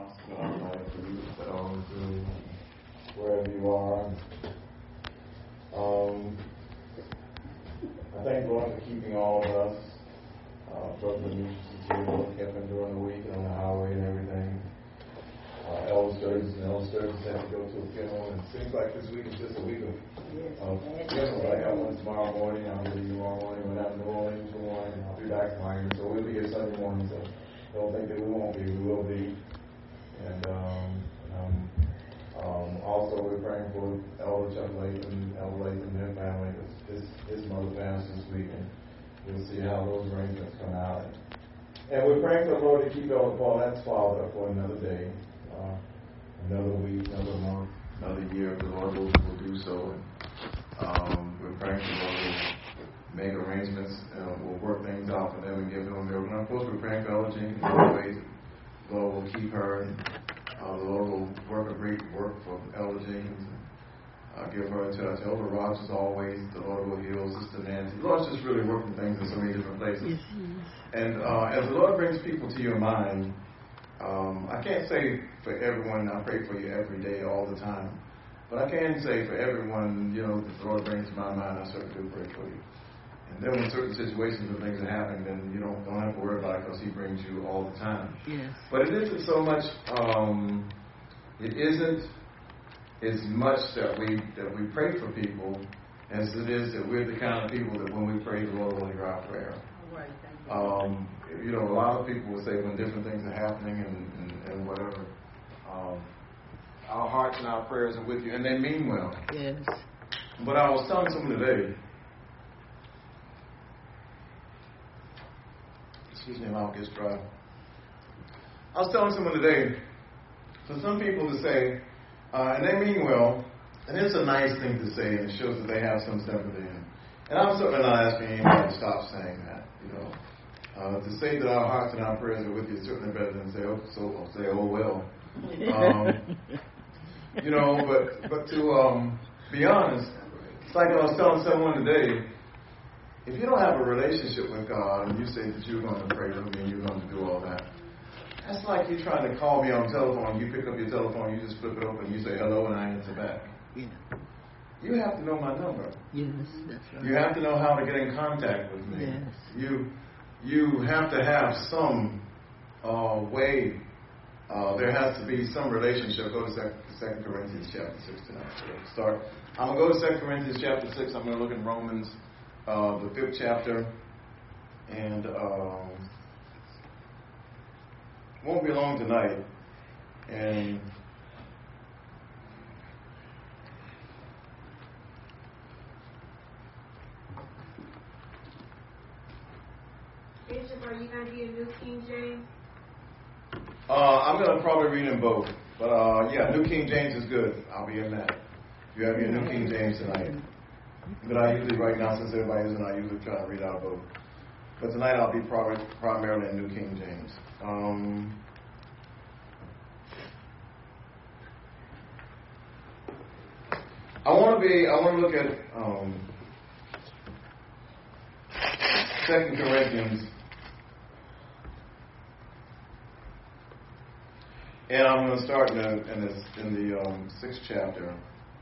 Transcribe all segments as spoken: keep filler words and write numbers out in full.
hospital, like you um, to wherever you are. Um, I thank the Lord for keeping all of us. Uh, Brother Demetrius is here, kept him during the week on the highway and everything. Uh, Elder Sturgis and Elder Sturgis had to go to a funeral, and it seems like this week is just a week of, of funerals. I got one tomorrow morning, I'll be here tomorrow morning, went out to New Orleans for one, and I'll be back tomorrow, so we'll be here Sunday morning, so don't think that we won't be, we will be. And um, um, um, also we're praying for Elder Chuck Latham, Elder Latham and their family, because his, his mother passed this week, and we'll see how those arrangements come out. And, and we're praying for the Lord to keep Elder Paulette's father for another day. Uh, another week, another month, another year, the Lord will, will do so. And um, we're praying for the Lord will make arrangements, uh, we'll work things out for them and give them a miracle. And of course, we're praying for Elder Jenkins always. The Lord will keep her, and uh, the Lord will work a great work for Elder Jenkins. And, uh, give her a touch. Elder Rogers always, the Lord will heal Sister Nancy. The Lord's just really working things in so many different places. Yes, yes. And uh, as the Lord brings people to your mind, Um, I can't say for everyone, I pray for you every day, all the time. But I can say for everyone, you know, that the Lord brings to my mind, I certainly do pray for you. And then when certain situations and things are happening, then you don't, don't have to worry about it because He brings you all the time. Yes. But it isn't so much, um, it isn't as much that we that we pray for people as it is that we're the kind of people that when we pray, the Lord will hear our prayer. All right, thank you. Um, you know, a lot of people will say when different things are happening and, and, and whatever, um, our hearts and our prayers are with you, and they mean well. Yes. But I was telling someone today, excuse me, my mouth gets dry. I was telling someone today, for some people to say, uh, and they mean well, and it's a nice thing to say, and it shows that they have some sympathy. And I'm certainly not asking anybody to stop saying that, you know. Uh, to say that our hearts and our prayers are with you is certainly better than say, oh, so say, oh well. Um, you know, but but to um, be honest, it's like I was telling someone today. If you don't have a relationship with God and you say that you're going to pray for me and you're going to do all that, that's like you trying to call me on the telephone. You pick up your telephone, you just flip it open, you say hello, and I answer back. Yeah. You have to know my number. Yes, that's right. You have to know how to get in contact with me. Yes. You you have to have some uh, way. Uh, there has to be some relationship. Go to Second Corinthians chapter six tonight. So start. I'm going to go to Second Corinthians chapter six. I'm going to look in Romans, uh, the fifth chapter. And um, won't be long tonight. And Bishop, are you going to be in New King James? Uh, I'm going to probably read in both. But uh, yeah, New King James is good. I'll be in that. If you have your New King James tonight. But I usually, right now, since everybody isn't, I usually try to read out both. But tonight I'll be probably primarily in New King James. Um, I want to be, I want to look at um, Second Corinthians. And I'm going to start in the, in this, in the um, sixth chapter,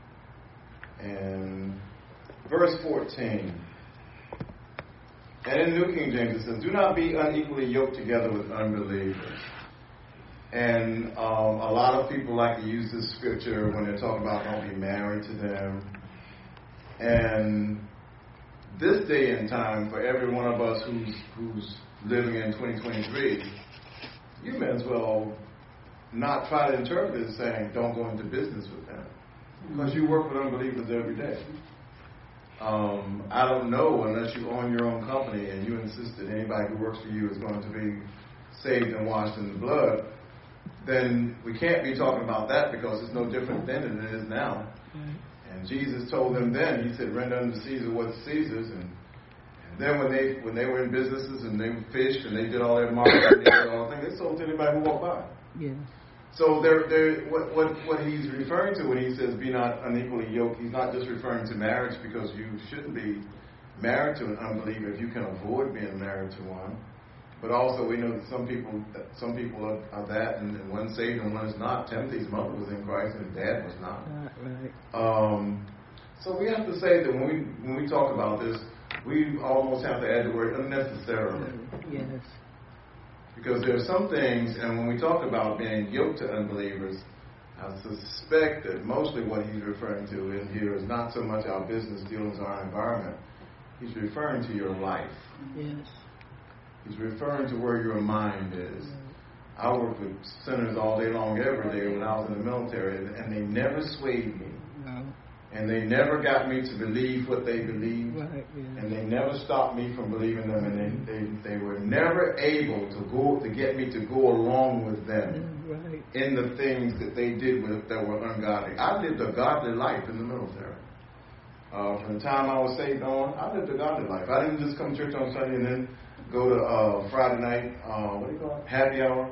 and verse fourteen. And in New King James it says, "Do not be unequally yoked together with unbelievers." And um, a lot of people like to use this scripture when they're talking about don't be married to them. And this day and time, for every one of us who's who's living in twenty twenty-three, you may as well not try to interpret it saying don't go into business with them, because you work with unbelievers every day. Um, I don't know unless you own your own company and you insist that anybody who works for you is going to be saved and washed in the blood, then we can't be talking about that, because it's no different then than it is now. And Jesus told them then, He said, render unto Caesar what's Caesar's. And, and then when they when they were in businesses and they fished and they did all their marketing, they did all the things, they sold to anybody who walked by. Yes. So they're, they're, what, what, what he's referring to when he says be not unequally yoked, he's not just referring to marriage, because you shouldn't be married to an unbeliever if you can avoid being married to one. But also we know that some people some people are, are that, and, and one saved and one is not. Timothy's mother was in Christ and his dad was not. Right. Um, so we have to say that when we when we talk about this, we almost have to add the word unnecessarily. Yes. Because there are some things, and when we talk about being yoked to unbelievers, I suspect that mostly what he's referring to in here is not so much our business dealings or our environment. He's referring to your life. Yes. He's referring to where your mind is. I worked with sinners all day long, every day when I was in the military, and they never swayed me. No. And they never got me to believe what they believed. Right, yeah. And they never stopped me from believing them. And they, they, they were never able to go to get me to go along with them right. in the things that they did with, that were ungodly. I lived a godly life in the military. Uh, from the time I was saved on, I lived a godly life. I didn't just come to church on Sunday and then go to uh, Friday night, uh, what do you call it, happy hour.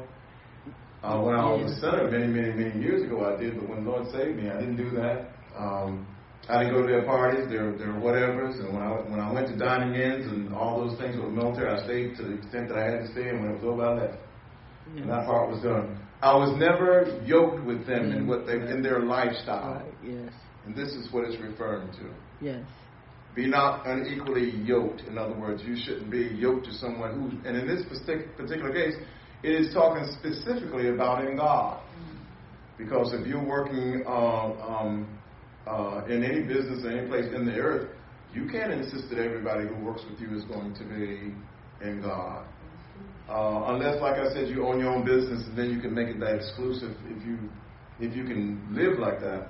Uh, when I was a sinner many, many, many years ago, I did. But when the Lord saved me, I didn't do that. Um, I didn't go to their parties, their their whatevers, and when I when I went to dining ins and all those things with the military, I stayed to the extent that I had to stay, and when it was over, I left. Yes. And that part was done. I was never yoked with them mm-hmm. in what they in their lifestyle. Right. Yes. And this is what it's referring to. Yes. Be not unequally yoked. In other words, you shouldn't be yoked to someone who. And in this particular case, it is talking specifically about in God, mm-hmm. because if you're working. Um, um, Uh, in any business or any place in the earth, you can't insist that everybody who works with you is going to be in God. Uh, unless, like I said, you own your own business, and then you can make it that exclusive if you if you can live like that.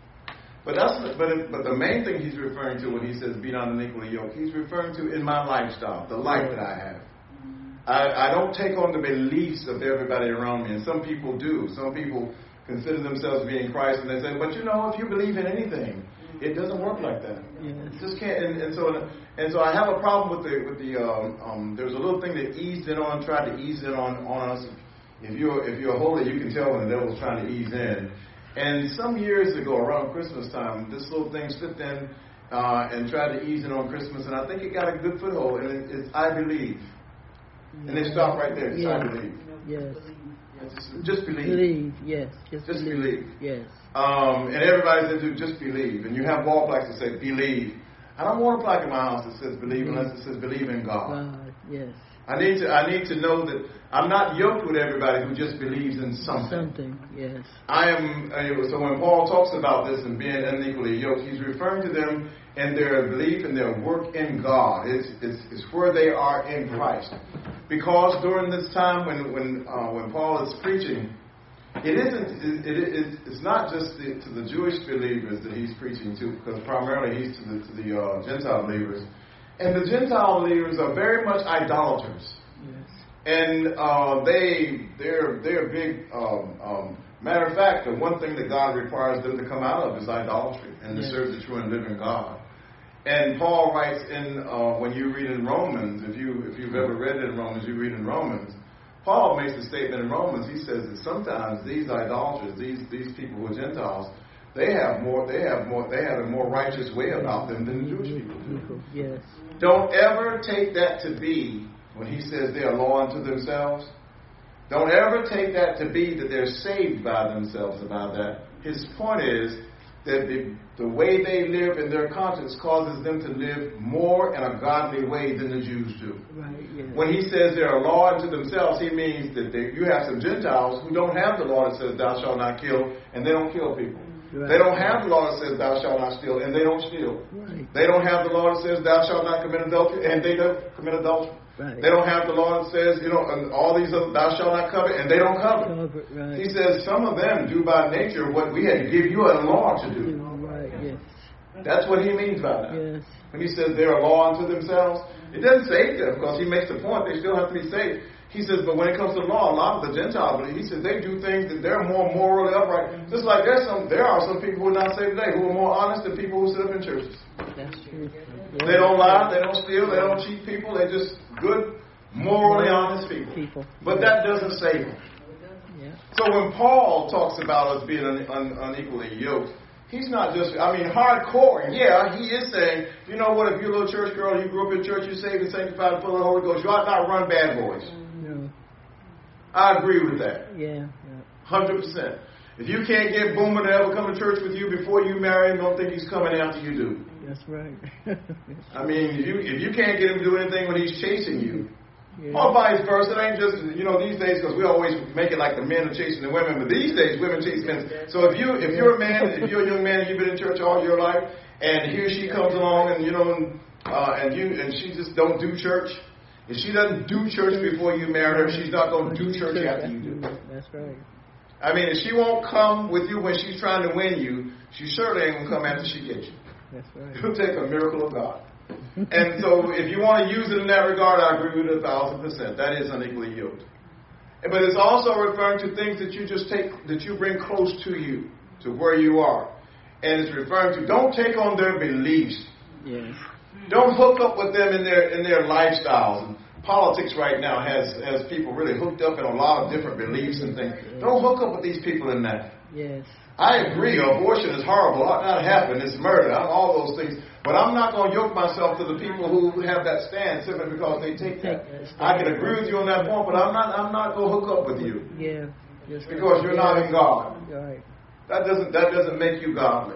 But that's but it, but the main thing he's referring to when he says be not unequally yoked, he's referring to in my lifestyle, the life that I have. I, I don't take on the beliefs of everybody around me, and some people do. Some people consider themselves to be in Christ, and they say, but you know, if you believe in anything, it doesn't work like that. Yes. You just can't. And, and so, and so, I have a problem with the with the. Um, um, there's a little thing that eased in on, tried to ease in on on us. If you're if you're holy, you can tell when the devil's trying to ease in. And some years ago, around Christmas time, this little thing slipped in uh, and tried to ease in on Christmas, and I think it got a good foothold. And it, it's I believe, yes. And they stop right there. It's yes. I believe. Yes. Just, just believe. Believe, yes. Just, just believe. believe. Yes. Um, and everybody says, "Do just believe." And you have wall plaques that say "believe." I don't want a plaque in my house that says "believe" mm-hmm. unless it says "believe in God." God, yes. I need to. I need to know that I'm not yoked with everybody who just believes in something. Something, yes. I am. Uh, so when Paul talks about this and being unequally yoked, he's referring to them and their belief and their work in God. It's it's, it's where they are in Christ. Because during this time when when uh, when Paul is preaching, it isn't. It, it, it, it's not just the, to the Jewish believers that he's preaching to, because primarily he's to the to the uh, Gentile believers, and the Gentile believers are very much idolaters. Yes. And uh, they they're they're big. Um, um, matter of fact, the one thing that God requires them to come out of is idolatry and yes. to serve the true and living God. And Paul writes in uh, when you read in Romans, if you if you've ever read it in Romans, you read in Romans. Paul makes a statement in Romans. He says that sometimes these idolaters, these these people who are Gentiles, they have more they have more they have a more righteous way about them than the Jewish people do. Yes. Don't ever take that to be when he says they are law unto themselves. Don't ever take that to be that they're saved by themselves about that. His point is that the, the way they live in their conscience causes them to live more in a godly way than the Jews do. Right, yes. When he says they're a law unto themselves, he means that they, you have some Gentiles who don't have the law that says thou shalt not kill, and they don't kill people. Right. They don't have the law that says thou shalt not steal, and they don't steal. Right. They don't have the law that says thou shalt not commit adultery, and they don't commit adultery. Right. They don't have the law that says, you know, and all these other, thou shalt not covet, and they don't covet. Covet, right. He says some of them do by nature what we had to give you a law to do. Right, yes. That's what he means by that. Yes. When he says they're a law unto themselves, it doesn't save them, because he makes the point they still have to be saved. He says, but when it comes to law, a lot of the Gentiles, he says they do things that they're more morally upright. Just like there's some, there are some people who are not saved today who are more honest than people who sit up in churches. That's true. They don't lie, they don't steal, they don't cheat people. They're just good, morally honest people. people. But that doesn't save them. Yeah. So when Paul talks about us being un, un, unequally yoked, He's not just, I mean, hardcore. Yeah, he is saying, you know what, if you're a little church girl, you grew up in church, you're saved and sanctified and full of the Holy Ghost, you ought not run bad boys. No. I agree with that. Yeah. one hundred percent. If you can't get Boomer to ever come to church with you before you marry him, don't think he's coming after you do. That's right. I mean, if you if you can't get him to do anything when he's chasing you, Yeah. or vice versa, it ain't just, you know, these days, because we always make it like the men are chasing the women, but these days women chase men. So if you if you're a man, if you're a young man, and you've been in church all your life, and here she comes along, and you know, uh, and you and she just don't do church. If she doesn't do church before you marry her, she's not going to do church after you do. That's right. I mean, if she won't come with you when she's trying to win you, she certainly ain't going to come after she gets you. That's right. It'll take a miracle of God. And so if you want to use it in that regard, I agree with it a thousand percent. That is unequally yoked. But it's also referring to things that you just take, that you bring close to you, to where you are. And it's referring to, don't take on their beliefs. Yes. Don't hook up with them in their in their lifestyles. And politics right now has, has people really hooked up in a lot of different beliefs and things. Don't hook up with these people in that. Yes. I agree, abortion is horrible. It ought not happen. It's murder. I'm all those things. But I'm not going to yoke myself to the people who have that stand simply because they take that. I can agree with you on that point, but I'm not I'm not going to hook up with you. Yeah. Just because you're not in God. Right. That doesn't that doesn't make you godly.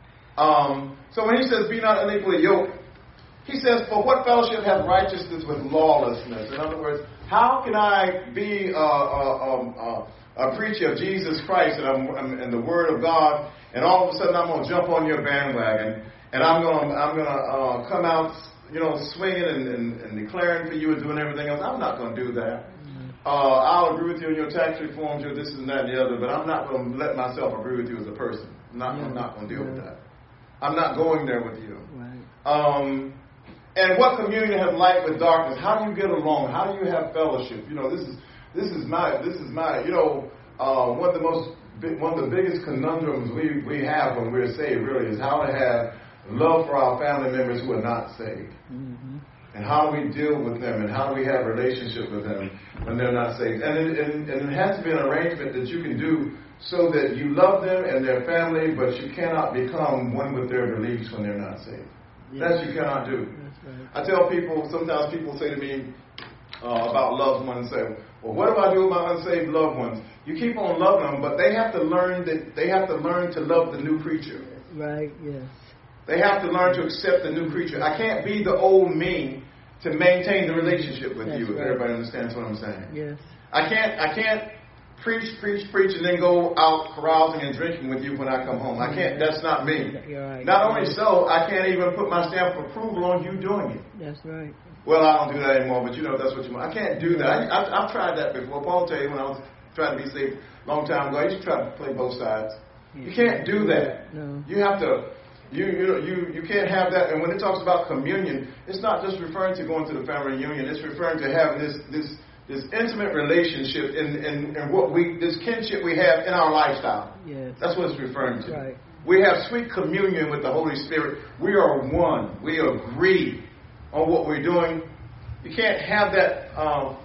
Um, so when he says be not unequally yoked, he says, for what fellowship hath righteousness with lawlessness? In other words, how can I be a, a, a, a preacher of Jesus Christ and, I'm, I'm, and the Word of God, and all of a sudden I'm going to jump on your bandwagon, and I'm going to I'm going to uh, come out, you know, swinging and, and, and declaring for you and doing everything else? I'm not going to do that. Uh, I'll agree with you on your tax reforms, your this and that and the other, but I'm not going to let myself agree with you as a person. I'm not, Yeah. I'm not going to deal Yeah. with that. I'm not going there with you. Right. Um, and what communion has light with darkness? How do you get along? How do you have fellowship? You know, this is this is my this is my you know uh, one of the most one of the biggest conundrums we we have when we're saved really is how to have love for our family members who are not saved, Mm-hmm. and how do we deal with them, and how do we have a relationship with them when they're not saved? And it, and, and it has to be an arrangement that you can do so that you love them and their family, but you cannot become one with their beliefs when they're not saved. Yeah. That you cannot do. That's right. I tell people, sometimes people say to me uh, about loved ones, say, well, what do I do with my unsaved loved ones? You keep on loving them, but they have to learn that they have to learn to love the new creature. Right, yes. They have to learn to accept the new creature. I can't be the old me to maintain the relationship with That's you, if right. everybody understands what I'm saying. Yes. I can't I can't preach, preach, preach, and then go out carousing and drinking with you when I come home. I can't, that's not me. You're right. Not only so, I can't even put my stamp of approval on you doing it. That's right. Well, I don't do that anymore, but you know if that's what you want. I can't do that. I, I, I've tried that before. Paul tell you when I was trying to be saved a long time ago, I used to try to play both sides. You can't do that. No. You have to, you you know, you you can't have that. And when it talks about communion, it's not just referring to going to the family reunion. It's referring to having this this this intimate relationship and in, in, in what we, this kinship we have in our lifestyle. Yes. That's what it's referring to. Right. We have sweet communion with the Holy Spirit. We are one. We agree on what we're doing. You can't have that. Um,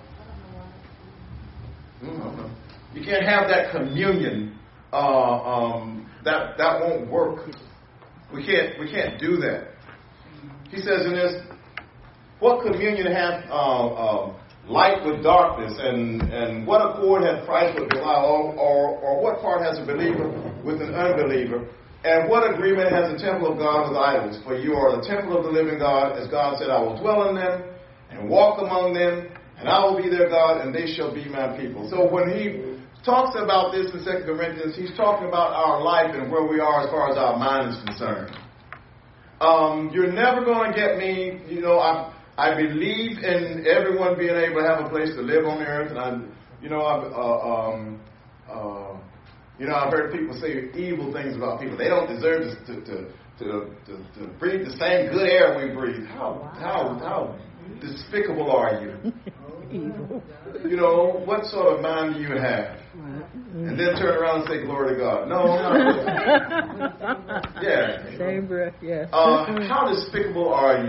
you can't have that communion. Uh, um, that that won't work. We can't. We can't do that. He says in this, what communion hath uh, uh, light with darkness, and, and what accord hath Christ with Belial, or, or, or what part has a believer with an unbeliever? And what agreement has the temple of God with idols? For you are the temple of the living God, as God said, I will dwell in them and walk among them, and I will be their God, and they shall be my people. So when he talks about this in Second Corinthians, he's talking about our life and where we are as far as our mind is concerned. Um, you're never going to get me, you know, I I believe in everyone being able to have a place to live on the earth, and I, you know, I, uh, um, uh, you know, I've heard people say evil things about people. They don't deserve to to to, to, to, to breathe the same good air we breathe. How how how despicable are you? Evil. You know, what sort of mind do you have? And then turn around and say glory to God. No, not really. Yeah. Same breath, yes. Uh, how despicable are you?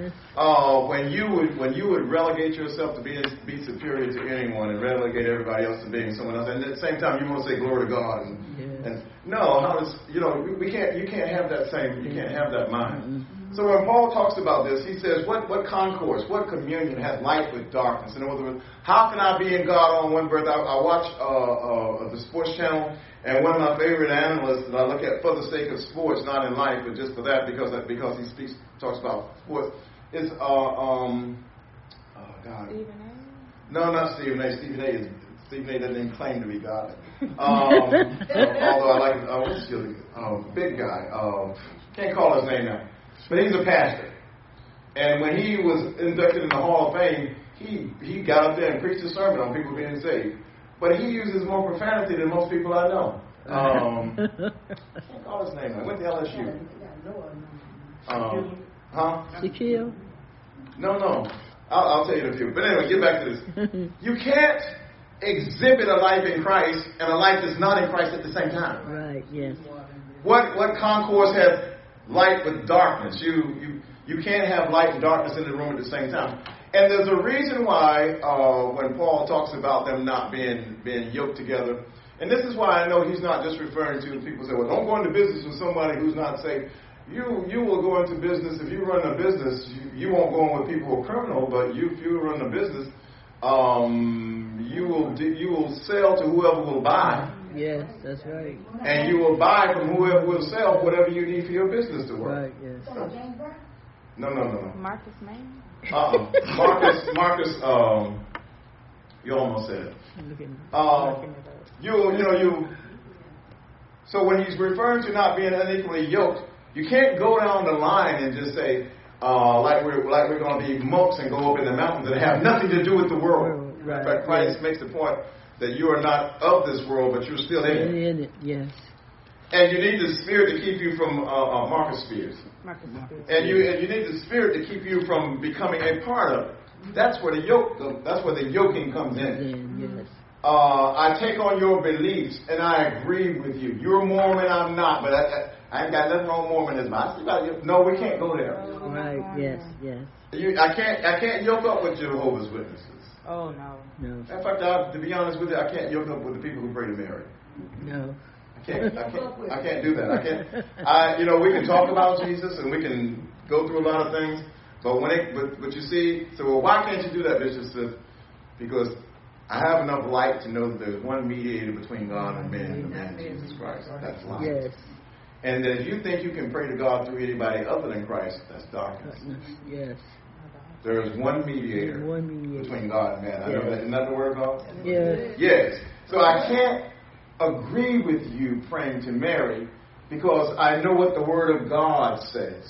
uh, when you would when you would relegate yourself to being be superior to anyone and relegate everybody else to being someone else, and at the same time you want to say glory to God. And, yes. and no, how does you know we, we can't you can't have that same you can't have that mind. Mm-hmm. So when Paul talks about this, he says, what what concourse, what communion has light with darkness? In other words, how can I be in God on one breath? I, I watch uh, uh, the sports channel, and one of my favorite analysts that I look at for the sake of sports, not in life, but just for that, because because he speaks talks about sports, is uh, um, oh God, Stephen A. No, not Stephen A. Stephen A. is Stephen A. doesn't even claim to be God. Um, although I like uh, what's the other um, big guy? Um, can't call his name now. But he's a pastor. And when he was inducted in the Hall of Fame, he, he got up there and preached a sermon on people being saved. But he uses more profanity than most people I know. Um, I can't call his name. I went to L S U. Um, huh? Shaquille? No, no. I'll, I'll tell you in a few. But anyway, get back to this. You can't exhibit a life in Christ and a life that's not in Christ at the same time. Right, yes. What, what concourse has light with darkness? You, you you can't have light and darkness in the room at the same time. And there's a reason why uh, when Paul talks about them not being being yoked together, and this is why I know he's not just referring to people say, well, don't go into business with somebody who's not saved. You you will go into business if you run a business. You, you won't go in with people who are criminal, but you, if you run a business, um, you will you will sell to whoever will buy. Yes, that's right. And you will buy from whoever will sell whatever you need for your business to work. Right, yes. No, no, no, no. Marcus Main? Uh-uh. Marcus, Marcus, um, you almost said it. Um, you, you know, you, so when he's referring to not being unequally yoked, you can't go down the line and just say, uh, like we're, like we're going to be monks and go up in the mountains and have nothing to do with the world. Right. In fact, Christ yes. makes the point that you are not of this world, but you're still in it. In it, yes. And you need the Spirit to keep you from uh, uh, Marcus Spears. Marcus Spears. And you and you need the Spirit to keep you from becoming a part of it. That's where the yoke. That's where the yoking comes in. Yes. Uh, I take on your beliefs and I agree with you. You're Mormon, I'm not, but I, I, I ain't got nothing wrong with Mormonism. I still got, no, we can't go there. Right. Yes. Yes. You, I can't. I can't yoke up with Jehovah's Witnesses. Oh no. No. In fact, I, to be honest with you, I can't yoke up with the people who pray to Mary. No. I can't, I can't, I can't do that. I can't, I, you know, we can talk about Jesus and we can go through a lot of things, but when it, but, but you see, so well, why can't you do that, Bishop Smith? Because I have enough light to know that there's one mediator between God and men, the man Jesus Christ. That's light. Yes. And that if you think you can pray to God through anybody other than Christ, that's darkness. Yes. There is one mediator, one mediator between God and man. I know yes. that, isn't that the word of God? Yes. Yes. So I can't agree with you praying to Mary because I know what the Word of God says,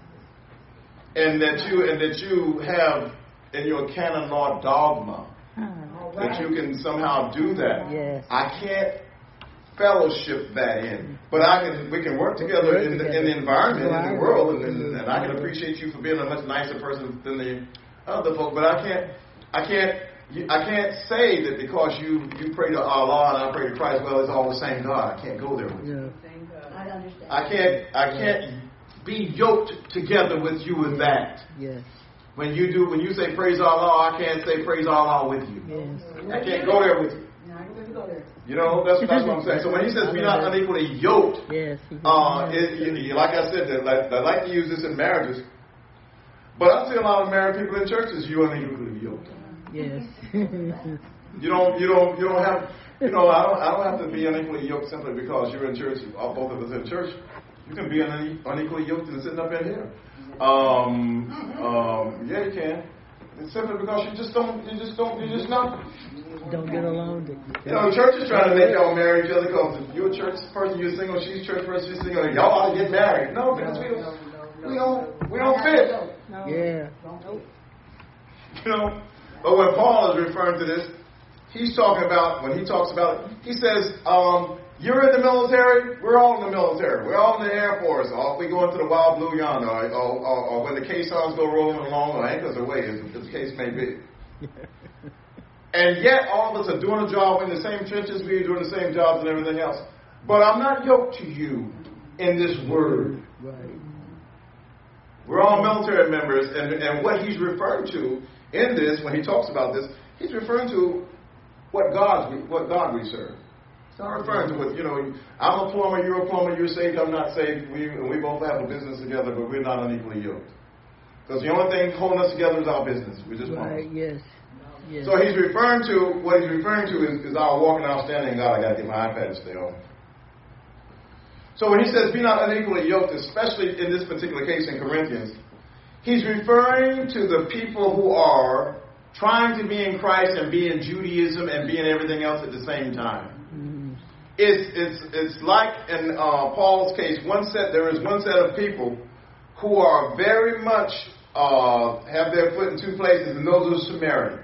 yeah. and that you and that you have in your canon law dogma oh, that you can somehow do that. Yes. I can't fellowship that in, but I can. We can work together in the, in the environment in the world, and, and, and I can appreciate you for being a much nicer person than the other folks. But I can't. I can't. I can't say that because you, you pray to Allah and I pray to Christ, well, it's all the same God. I can't go there with you. Yeah. I understand. I can't I can't be yoked together with you with that. Yes. When you do when you say praise Allah, I can't say praise Allah with you. Yes. I can't go there with you. You know, that's that's what I'm saying. So when he says be not unequally yoked, yes, uh, it, you, like I said, they like, they like to use this in marriages. But I see a lot of married people in churches, you unequally yoked. Yes. you don't, you don't, you don't have, you know, I don't, I don't have to be unequally yoked simply because you're in church. Both of us in church. You can be unequally yoked and sitting up in here. Um, um, yeah, you can. It's simply because you just don't, you just don't, you just not. Don't get along. You know, the church is trying to make y'all marry each other because you're a church person, you're single, she's a church person, she's single. Y'all ought to get married. No, because we don't, we don't, we don't fit. Yeah. You know. But when Paul is referring to this, he's talking about, when he talks about it, he says, um, you're in the military, we're all in the military, we're all in the Air Force, or if we go into the wild blue yonder, or, or, or, or when the caissons go rolling along, or anchors away, as the case may be. And yet, all of us are doing a job in the same trenches, we're doing the same jobs and everything else. But I'm not yoked to you in this word. Right. We're all military members, and, and what he's referring to in this, when he talks about this, he's referring to what God, what God we serve. It's not referring to what, you know, I'm a plumber, you're a plumber, you're saved, I'm not saved, we, and we both have a business together, but we're not unequally yoked. Because the only thing holding us together is our business. We're just Right, plumbers. yes. Yes. So he's referring to, what he's referring to is, is our walking out standing. God, I got to get my iPad to stay on. So when he says be not unequally yoked, especially in this particular case in Corinthians, he's referring to the people who are trying to be in Christ and be in Judaism and be in everything else at the same time. Mm-hmm. It's, it's, it's like in uh, Paul's case, one set, there is one set of people who are very much, uh, have their foot in two places, and those are Samaritans.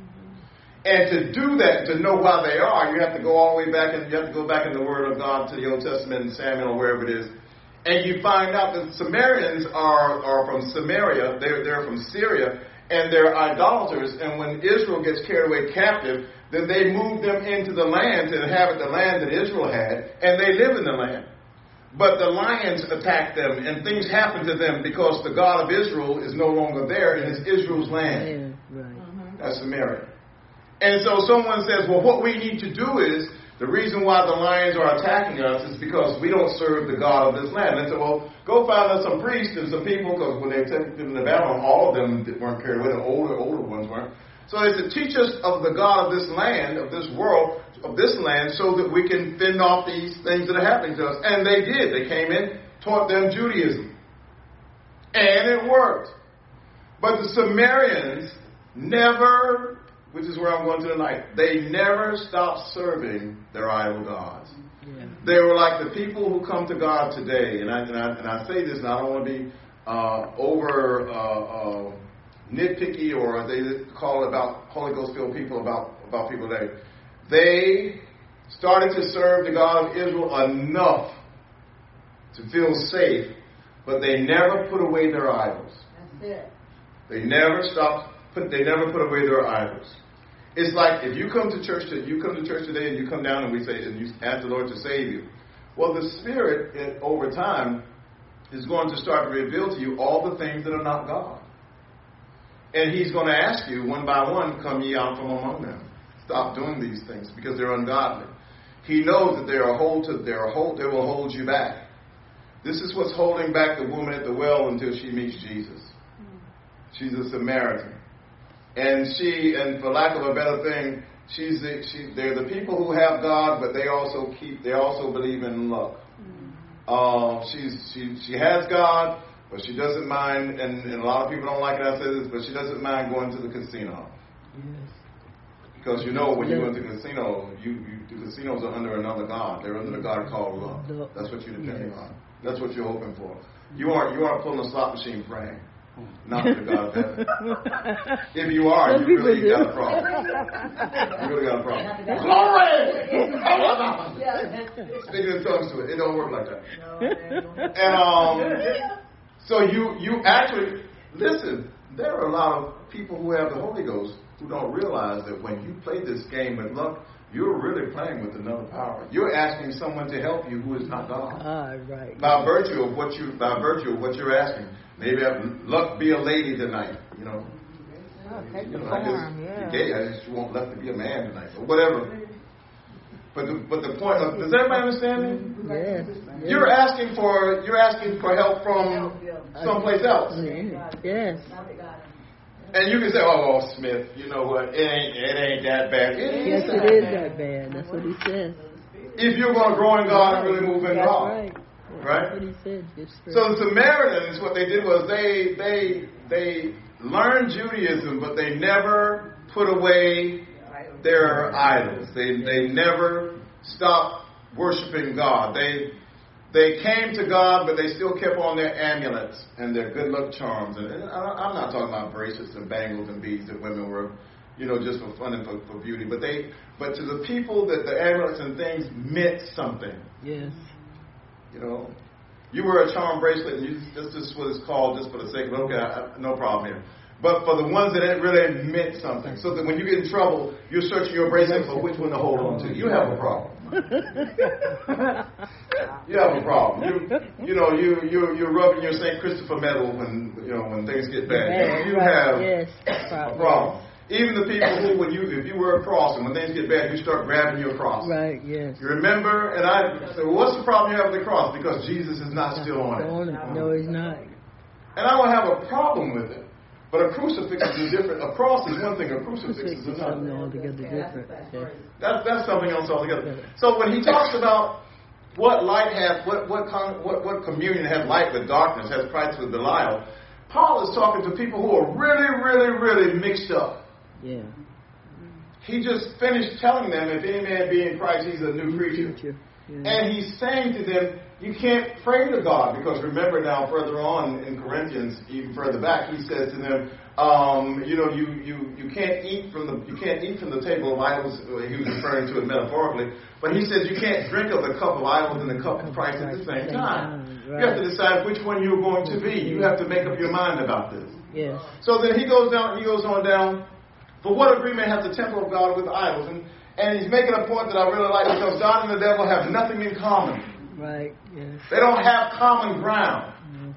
And to do that, to know why they are, you have to go all the way back, and you have to go back in the Word of God to the Old Testament and Samuel or wherever it is, and you find out that Samaritans are are from Samaria, they're they're from Syria, and they're idolaters. And when Israel gets carried away captive, then they move them into the land to inhabit the land that Israel had, and they live in the land. But the lions attack them, and things happen to them because the God of Israel is no longer there, and it's Israel's land. Yeah, right. That's Samaria. And so someone says, well, what we need to do is, the reason why the lions are attacking us is because we don't serve the God of this land. And so, well, go find us some priests and some people, because when they took them to Babylon, all of them weren't carried away. The older, older ones weren't. So they said, teach us of the God of this land, of this world, of this land, so that we can fend off these things that are happening to us. And they did. They came in, taught them Judaism. And it worked. But the Samaritans never... which is where I'm going to tonight. They never stopped serving their idol gods. Yeah. They were like the people who come to God today. And I, and I, and I say this, and I don't want to be uh, over uh, uh, nitpicky, or they call it about Holy Ghost filled people about, about people today. They started to serve the God of Israel enough to feel safe, but they never put away their idols. That's it. They never stopped. Put, they never put away their idols. It's like if you come to church, to, you come to church today and you come down and we say, and you ask the Lord to save you. Well, the Spirit, it, over time, is going to start to reveal to you all the things that are not God. And He's going to ask you, one by one, come ye out from among them. Stop doing these things because they're ungodly. He knows that they are hold to, they are hold, they will hold you back. This is what's holding back the woman at the well until she meets Jesus. She's a Samaritan. And she, and for lack of a better thing, she's the, she, they're the people who have God, but they also keep, they also believe in luck. Uh, she's, she, she has God, but she doesn't mind, and, and a lot of people don't like it, I say this, but she doesn't mind going to the casino. Yes. Because you know when you go to the casino, you, you, the casinos are under another God. They're under the God called love. That's what you're depending yes. on. That's what you're hoping for. You aren't, you aren't pulling a slot machine praying. Not to the God of heaven. If you are, Some you really do. got a problem. You really got a problem. Glory! Speaking in tongues to it. It don't work like that. And um, so you you actually, listen, there are a lot of people who have the Holy Ghost who don't realize that when you play this game with luck, you're really playing with another power. You're asking someone to help you who is not God. Ah, right. By virtue of what you, by virtue of what you're asking. Maybe have luck be a lady tonight, you know. Oh, take you the know, form, I just yeah. be gay. I just want luck to be a man tonight, or whatever. But the, but the point of, does everybody understand me? Yes. You're asking for you're asking for help from someplace else. Yes. And you can say, "Oh, well, Smith, you know what? It ain't it ain't that bad." It Yes, is it that is bad. that bad. That's what he says. If you're going to grow in God and really move in That's God. right. Right? That's what he said. It's true. So the Samaritans, what they did was they they they learned Judaism, but they never put away their idols. They they never stopped worshiping God. They they came to God, but they still kept on their amulets and their good luck charms. And I'm not talking about bracelets and bangles and beads that women were, you know, just for fun and for, for beauty. But they but to the people that the amulets and things meant something. Yes. You know, you wear a charm bracelet, and you, this is what it's called, just for the sake of, okay, I, no problem here. but for the ones that it really meant something. So that when you get in trouble, you're searching your bracelet for which one to hold on to. You have a problem. You have a problem. You, you know, you you you're rubbing your Saint Christopher medal when you know when things get bad. Bad, You right, have yes, a problem. Even the people who, when you if you wear a cross and when things get bad, you start grabbing your cross. Right, yes. You remember? And I said, well, what's the problem you have with the cross? Because Jesus is not still on it. On it. No, he's not. And I don't have a problem with it. But a crucifix is different. A cross is one thing. A crucifix is Something another. altogether different. Yes. That's that's something else altogether. So when he talks about what light has, what what con, what what communion has light with darkness, has Christ with Belial, Paul is talking to people who are really, really, really mixed up. Yeah. He just finished telling them, if any man be in Christ, he's a new creature. Future. Yeah. And he's saying to them, you can't pray to God, because remember now further on in Corinthians, even further back, he says to them, um, you know, you, you, you can't eat from the you can't eat from the table of idols. He was referring to it metaphorically, but he says you can't drink of the cup of idols and the cup of Christ at the same time. You have to decide which one you're going to be. You have to make up your mind about this. Yes. So then he goes down. He goes on down. For what agreement has the temple of God with idols? And and he's making a point that I really like, because God and the devil have nothing in common. Right. Yes. They don't have common ground. Mm.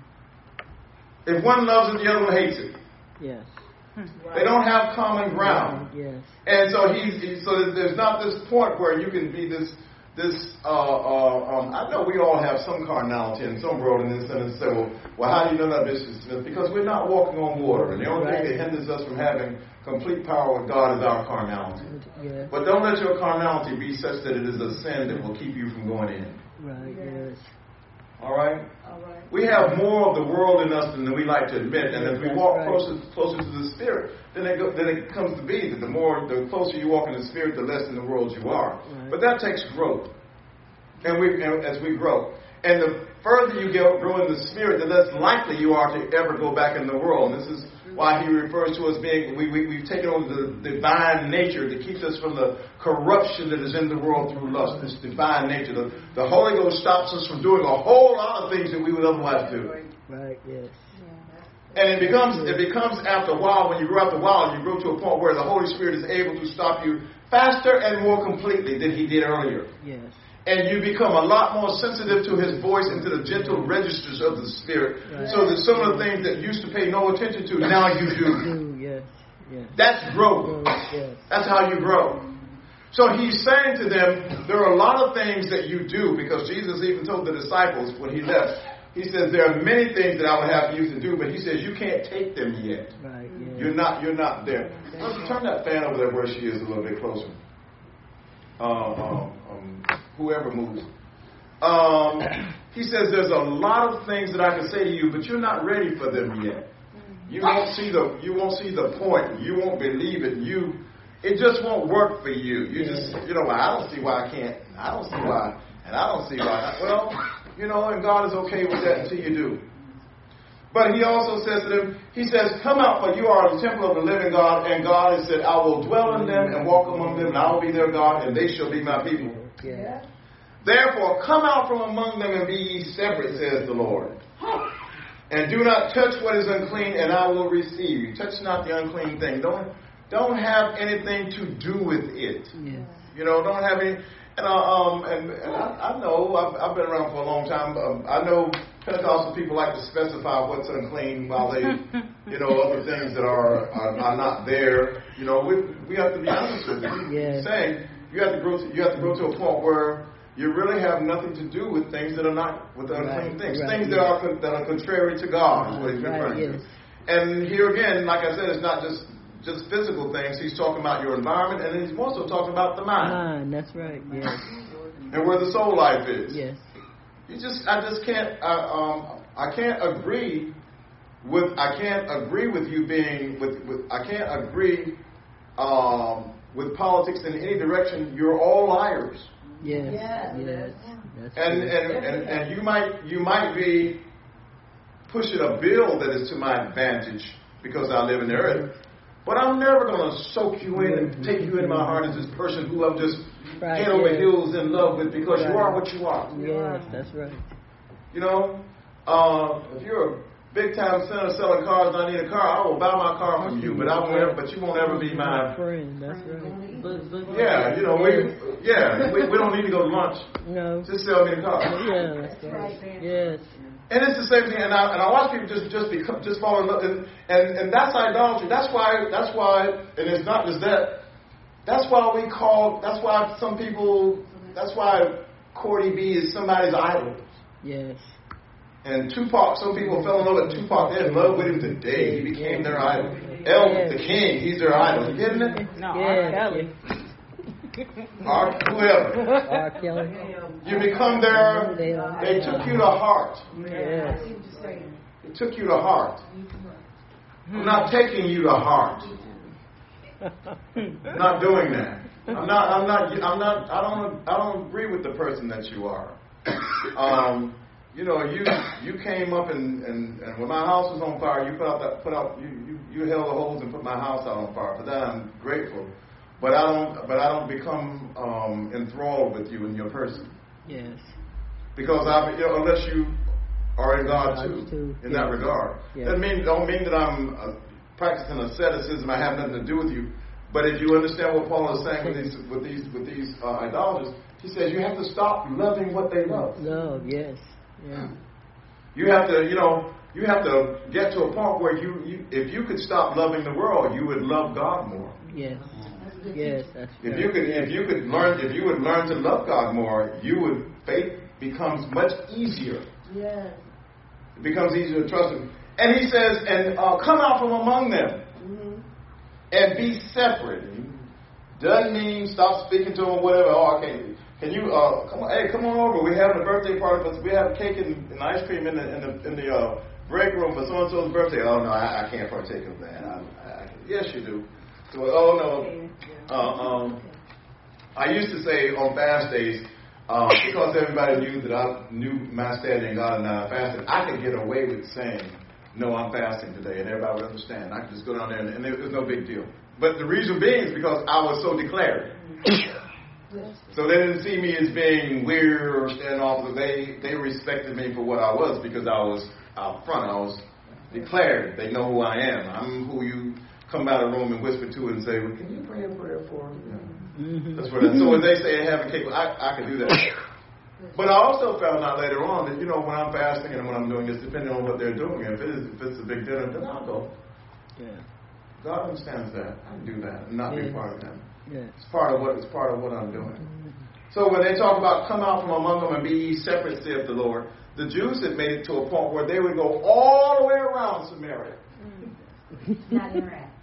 If one loves it, the other one hates it. Yes. They don't have common ground. Yes. And so he's, he's so there's not this point where you can be this this. Uh, uh, um, I know we all have some carnality and some road in this, and say, well, well, how do you know that, Bishop Smith? Because we're not walking on water, and the only Right. thing that hinders us from having complete power with God is our carnality. Yes. But don't let your carnality be such that it is a sin that will keep you from going in. Right. Yes. All right? All right. We have more of the world in us than we like to admit, and if we That's walk right. closer closer to the Spirit, then it, go, then it comes to be that the more, the closer you walk in the Spirit, the less in the world you are. Right. But that takes growth, and we and as we grow, and the further you go, grow in the Spirit, the less likely you are to ever go back in the world. And this is why he refers to us being, we, we, we've taken on the divine nature that keeps us from the corruption that is in the world through lust, this divine nature. The, the Holy Ghost stops us from doing a whole lot of things that we would otherwise do. Right. Yes. And it becomes, it becomes after a while, when you grow after a while, you grow to a point where the Holy Spirit is able to stop you faster and more completely than he did earlier. Yes. And you become a lot more sensitive to his voice and to the gentle registers of the Spirit. Right. So that some of the things that you used to pay no attention to, now you do. Do. Yes. Yes. That's growth. Yes. That's how you grow. So he's saying to them, there are a lot of things that you do, because Jesus even told the disciples when he left, he says, there are many things that I would have you to do, but he says, you can't take them yet. Right. Yes. You're not, you're not there. Let's turn that fan over there where she is a little bit closer. Uh, um, um, whoever moves. Um, he says there's a lot of things that I can say to you, but you're not ready for them yet. You won't see the you won't see the point. You won't believe it. You it just won't work for you. You just you know I don't see why I can't. I don't see why, and I don't see why. Well, you know, and God is okay with that until you do. But he also says to them, he says, come out, for you are the temple of the living God. And God has said, I will dwell in them and walk among them, and I will be their God, and they shall be my people. Yeah. Therefore, come out from among them and be ye separate, says the Lord. And do not touch what is unclean, and I will receive you. Touch not the unclean thing. Don't, don't have anything to do with it. Yes. You know, don't have any... And, uh, um, and, and I, I know, I've, I've been around for a long time. Um, I know Pentecostal people like to specify what's unclean while they, you know, other things that are are, are not there. You know, we we have to be honest with you. Yes. Saying you have to grow to, you have to grow to a point where you really have nothing to do with things that are not with the unclean Right, things, right, things yes. that are con- that are contrary to God is what he's Right, referring yes. to. And here again, like I said, it's not just just physical things. He's talking about your environment, and he's also talking about the mind. Mind. That's right. Yes. And where the soul life is. Yes. You just, I just can't, I, um, I can't agree with, I can't agree with you being, with, with I can't agree um, with politics in any direction. You're all liars. Yes. Yes. Yes. That's And, true. and, and, and you might, you might be pushing a bill that is to my advantage because I live in the earth. But I'm never going to soak you in and take you in my heart as this person who I'm just Right, head over yes. heels in love with, because you Right. are what you are. Yes, that's right. You know, uh, if you're big time sinner selling cars and I need a car, I will buy my car from you, but I won't ever, but you won't ever be my friend. That's right. But, but, yeah, you know, we yeah, we, we don't need to go to lunch. No. Just sell me the car. Yeah, that's right. Yes. And it's the same thing, and I and I watch people just just become just fall in love, and, and and that's idolatry. That's why that's why, and it's not just that. That's why we call. That's why some people. That's why Cardi B is somebody's idol. Yes. And Tupac, some people fell in love with Tupac. They're in love with him today. He became their idol. Elvis, the King, he's their idol. You getting it? No, R. Kelly. Or whoever. R. Kelly. You become their. They took you to heart. Yes. They took you to heart. I'm not taking you to heart. I'm not doing that. I'm not. I'm not. I'm not. I don't. I don't agree with the person that you are. Um, you know, you you came up and, and, and when my house was on fire, you put out that put out you, you, you held the hose and put my house out on fire. For that, I'm grateful. But I don't. But I don't become um, enthralled with you and your person. Yes. Because I, you know, unless you are in God too, too. in Yes. that regard. Yes. That mean don't mean that I'm uh, practicing asceticism. I have nothing to do with you. But if you understand what Paul is saying with these with these with these uh, idolaters, he says you have to stop loving what they love. Love, yes. Yeah. You have to, you know, you have to get to a point where you, you if you could stop loving the world, you would love God more. Yes. Yes, that's If right. you could, if you could learn, if you would learn to love God more, you would faith becomes much easier. Yes. It becomes easier to trust Him. And He says, and uh, come out from among them. And be separate. Doesn't mean stop speaking to them, whatever. Oh, I can't. Can you uh, come on? Hey, come on over. We're having a birthday party, but we have cake and, and ice cream in the in the in the uh, break room for so and so's birthday. Oh no, I, I can't partake of that. I, I, yes, you do. So, oh no. Uh, um, I used to say on fast days, uh, because everybody knew that I knew my standing in God and I fasted, I could get away with saying, no, I'm fasting today, and everybody would understand. I could just go down there, and, and it was no big deal. But the reason being is because I was so declared. So they didn't see me as being weird or standing off. They they respected me for what I was because I was out front. I was declared. They know who I am. I'm who you come out of the room and whisper to and say, well, can you pray a prayer for me? Yeah. That's what. That, so when they say having cake, I I can do that. But I also found out later on that, you know, when I'm fasting and when I'm doing this, depending on what they're doing, if it is if it's a big dinner, then I'll go. Yeah. God understands that. I can do that and not yes. be part of them. Yes. It's part of what it's part of what I'm doing. So when they talk about come out from among them and be ye separate, saith the Lord, the Jews had made it to a point where they would go all the way around Samaria. Not in rat.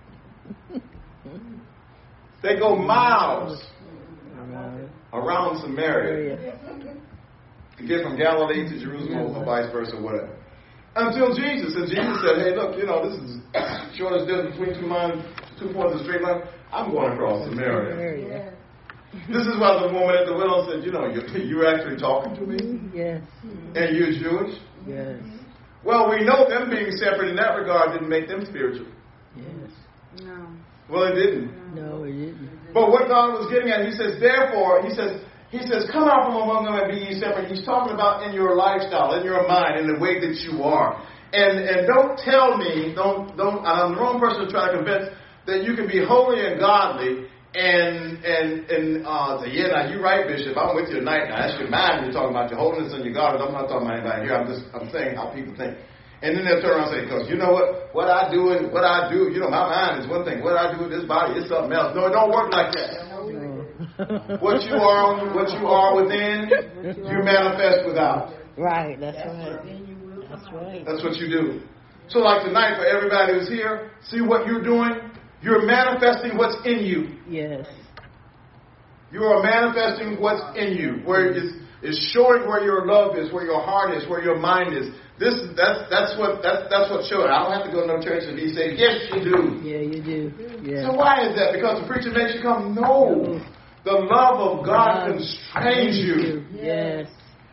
They go miles Around. around Samaria Area. to get from Galilee to Jerusalem or vice versa, whatever. Until Jesus, and Jesus said, hey, look, you know, this is shortest distance between two lines, two points of straight line. I'm going across Samaria. Area. This is why the woman at the well said, you know, you're, you're actually talking to me? Yes. And you're Jewish? Yes. Well, we know them being separate in that regard didn't make them spiritual. Yes. No. Well, it didn't. No, it didn't. But what God was getting at, He says, therefore, He says, He says, come out from among them and be ye separate. He's talking about in your lifestyle, in your mind, in the way that you are. And and don't tell me, don't don't. And I'm the wrong person to try to convince that you can be holy and godly and and and uh, say, yeah, now you're right, Bishop. I'm with you tonight. Now that's your mind. You're talking about your holiness and your godliness. I'm not talking about anybody here. I'm just I'm saying how people think. And then they'll turn around and say, because you know what, what I do and what I do, you know, my mind is one thing. What I do with this body is something else. No, it don't work like that. What you are, what you are within, you manifest without. Right, that's right. That's right. That's what you do. So like tonight, for everybody who's here, see what you're doing? You're manifesting what's in you. Yes. You are manifesting what's in you. Where it's, it's showing where your love is, where your heart is, where your mind is. This that's that's what that's that's what showing. I don't have to go to no church and he say, yes, you do. Yeah, you do. Yeah. So why is that? Because the preacher makes you come? No. The love of God constrains you. Yes.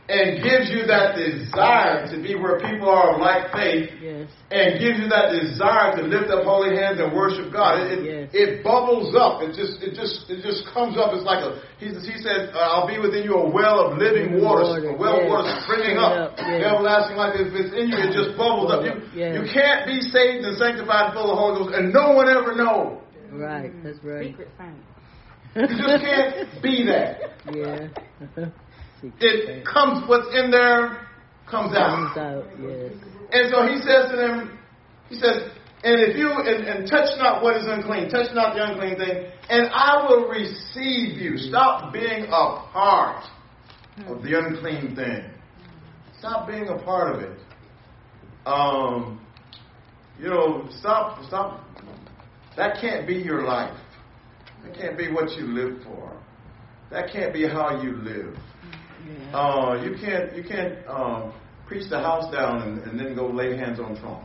and gives you that desire to be where people are of like faith, Yes. and gives you that desire to lift up holy hands and worship God. It, Yes. it, it bubbles up. It just it just it just comes up. It's like a he, he said, uh, "I'll be within you a well of living water, Water, a well of yes. water springing up, Up, yes. everlasting life." If it's in you, it just bubbles up. You, Yes. you can't be saved and sanctified and full of the Holy Ghost, and no one ever know. Right. That's right. Secret saint. You just can't be that. Yeah. It comes. What's in there comes out. Comes out. Yes. And so he says to them, he says, and if you, and, and touch not what is unclean, touch not the unclean thing, and I will receive you. Stop being a part of the unclean thing. Stop being a part of it. Um, you know, stop, stop. That can't be your life. That can't be what you live for. That can't be how you live. Yeah. Uh, you can't, you can't um, preach the house down and, and then go lay hands on Trump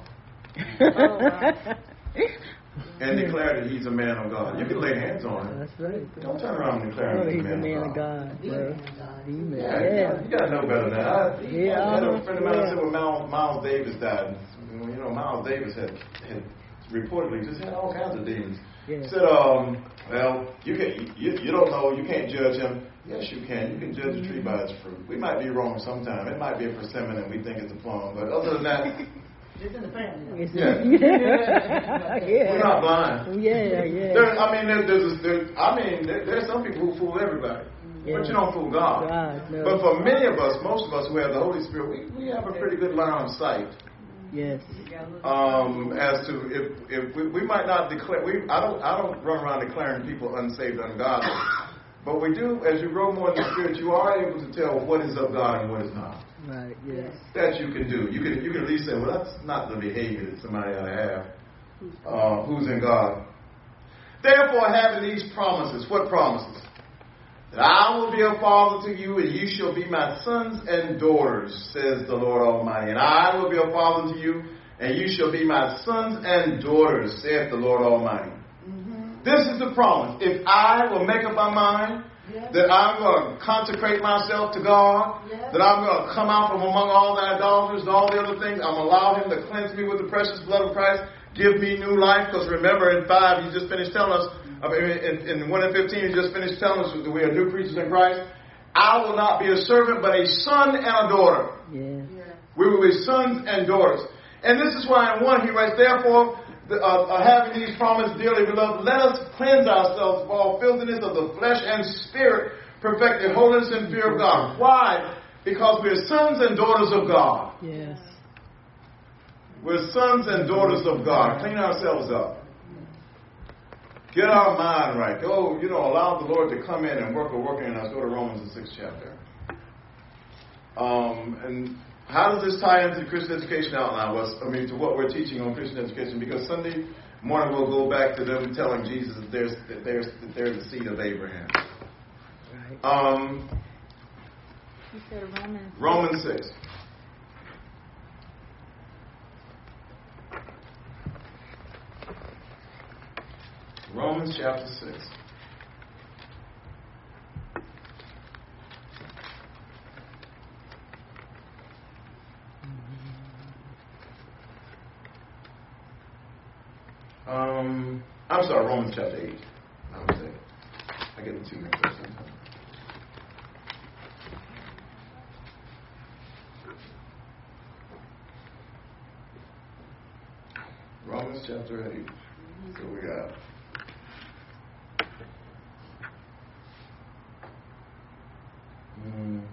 and declare that he's a man of God. You can lay hands on him. That's right. Don't turn around and declare Oh, him he's a man, a of God. bro. Amen. Yeah, Yeah. you got to know better than that. I, Yeah, I had a uh-huh. friend of mine Yeah. said when Miles, Miles Davis died. You know, Miles Davis had, had reportedly just had all kinds of demons. Yeah. Said, um, well, you can you, you don't know, you can't judge him. Yes, you can. You can judge a tree by its fruit. We might be wrong sometime. It might be a persimmon and we think it's a plum, but other than that, It's in the family. Yes. yeah, Yeah. we're not blind. Yeah, yeah. There, I mean, there, there's, there, I mean, there, there's some people who fool everybody, Yeah. but you don't fool God. God, no. But for many of us, most of us who have the Holy Spirit, we, we have a pretty good line of sight. Yes. Um, as to if if we, we might not declare, we I don't I don't run around declaring people unsaved, ungodly, but we do. As you grow more in the Spirit, you are able to tell what is of God and what is not. Right. Yes. That you can do. You can you can at least say, well, that's not the behavior that somebody ought to have. Uh, who's in God? Therefore, having these promises, what promises? That I will be a father to you, and you shall be my sons and daughters, says the Lord Almighty. And I will be a father to you, and you shall be my sons and daughters, saith the Lord Almighty. Mm-hmm. This is the promise. If I will make up my mind yes. that I'm going to consecrate myself to God, yes. that I'm going to come out from among all the idolaters and all the other things, I'm going to allow Him to cleanse me with the precious blood of Christ, give me new life. Because remember, in five, He just finished telling us, In, in one and fifteen, he just finished telling us that we are new creatures in Christ. I will not be a servant, but a son and a daughter. Yes. We will be sons and daughters. And this is why in one he writes, therefore, the, uh, uh, having these promises, dearly beloved, let us cleanse ourselves of all filthiness of the flesh and spirit, perfecting holiness and fear of God. Why? Because we are sons and daughters of God. Yes. We're sons and daughters of God. Clean ourselves up. Get our mind right. Go, you know, allow the Lord to come in and work a work in us. Go to Romans, the sixth chapter. Um, and how does this tie into the Christian education outline? Well, I mean, to what we're teaching on Christian education, because Sunday morning we'll go back to them telling Jesus that there's that there's that they're the seed of Abraham. Right. Um, You said Romans. Romans six. Romans chapter six. Um, I'm sorry, Romans chapter eight. I'm mistaken. I get the two mixed up sometimes. Romans chapter eight. So we got. Mm.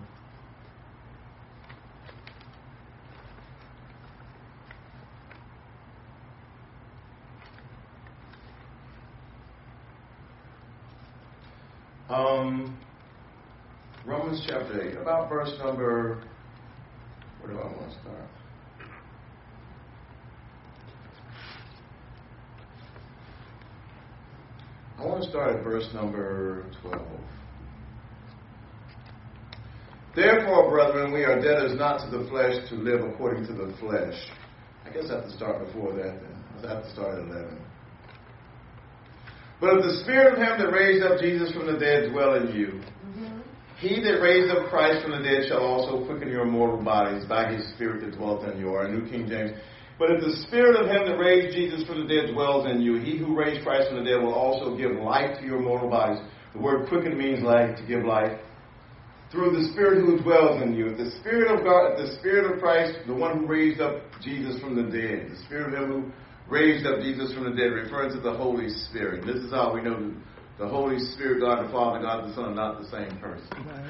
Um, Romans chapter eight, about verse number, where do I want to start? I want to start at verse number twelve. Therefore, brethren, we are debtors not to the flesh to live according to the flesh. I guess I have to start before that then. I have to start at eleven. But if the spirit of him that raised up Jesus from the dead dwell in you, mm-hmm. He that raised up Christ from the dead shall also quicken your mortal bodies by his Spirit that dwelleth in you. Or New King James. But if the Spirit of him that raised Jesus from the dead dwells in you, he who raised Christ from the dead will also give life to your mortal bodies. The word quicken means life, to give life. Through the Spirit who dwells in you. The Spirit of God, the Spirit of Christ, the one who raised up Jesus from the dead. The Spirit of him who raised up Jesus from the dead, referring to the Holy Spirit. This is how we know that the Holy Spirit, God the Father, God the Son, are not the same person.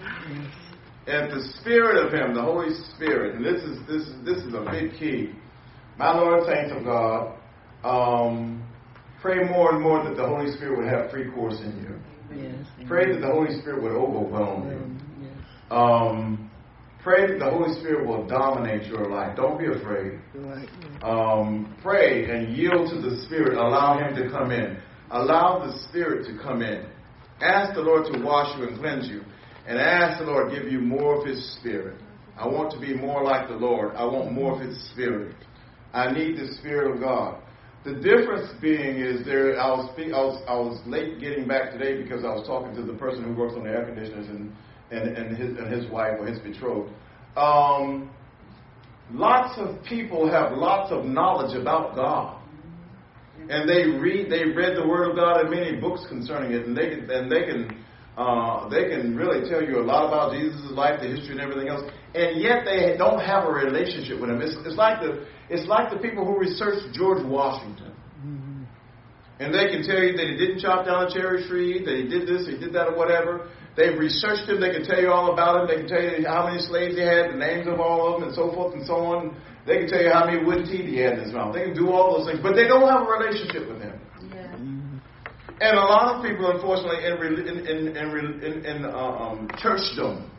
And the Spirit of him, the Holy Spirit, and this is this is this is a big key. My Lord, saints of God, um, pray more and more that the Holy Spirit would have free course in you. Yes. Pray that the Holy Spirit would overwhelm you. Um, yes. Um, pray that the Holy Spirit will dominate your life. Don't be afraid. Right. Um, pray and yield to the Spirit. Allow him to come in. Allow the Spirit to come in. Ask the Lord to wash you and cleanse you. And ask the Lord to give you more of his Spirit. I want to be more like the Lord. I want more of his Spirit. I need the Spirit of God. The difference being is there. I was, speak, I was I was late getting back today because I was talking to the person who works on the air conditioners and and, and his and his wife or his betrothed. Um, lots of people have lots of knowledge about God, and they read they read the Word of God in many books concerning it, and they can, and they can uh, they can really tell you a lot about Jesus' life, the history, and everything else. And yet they don't have a relationship with him. It's, it's like the it's like the people who researched George Washington. Mm-hmm. And they can tell you that he didn't chop down a cherry tree, that he did this, he did that, or whatever. They've researched him. They can tell you all about him. They can tell you how many slaves he had, the names of all of them, and so forth and so on. They can tell you how many wooden teeth he had in his mouth. They can do all those things, but they don't have a relationship with him. Yeah. Mm-hmm. And a lot of people, unfortunately, in in in in, in, in uh, um, churchdom,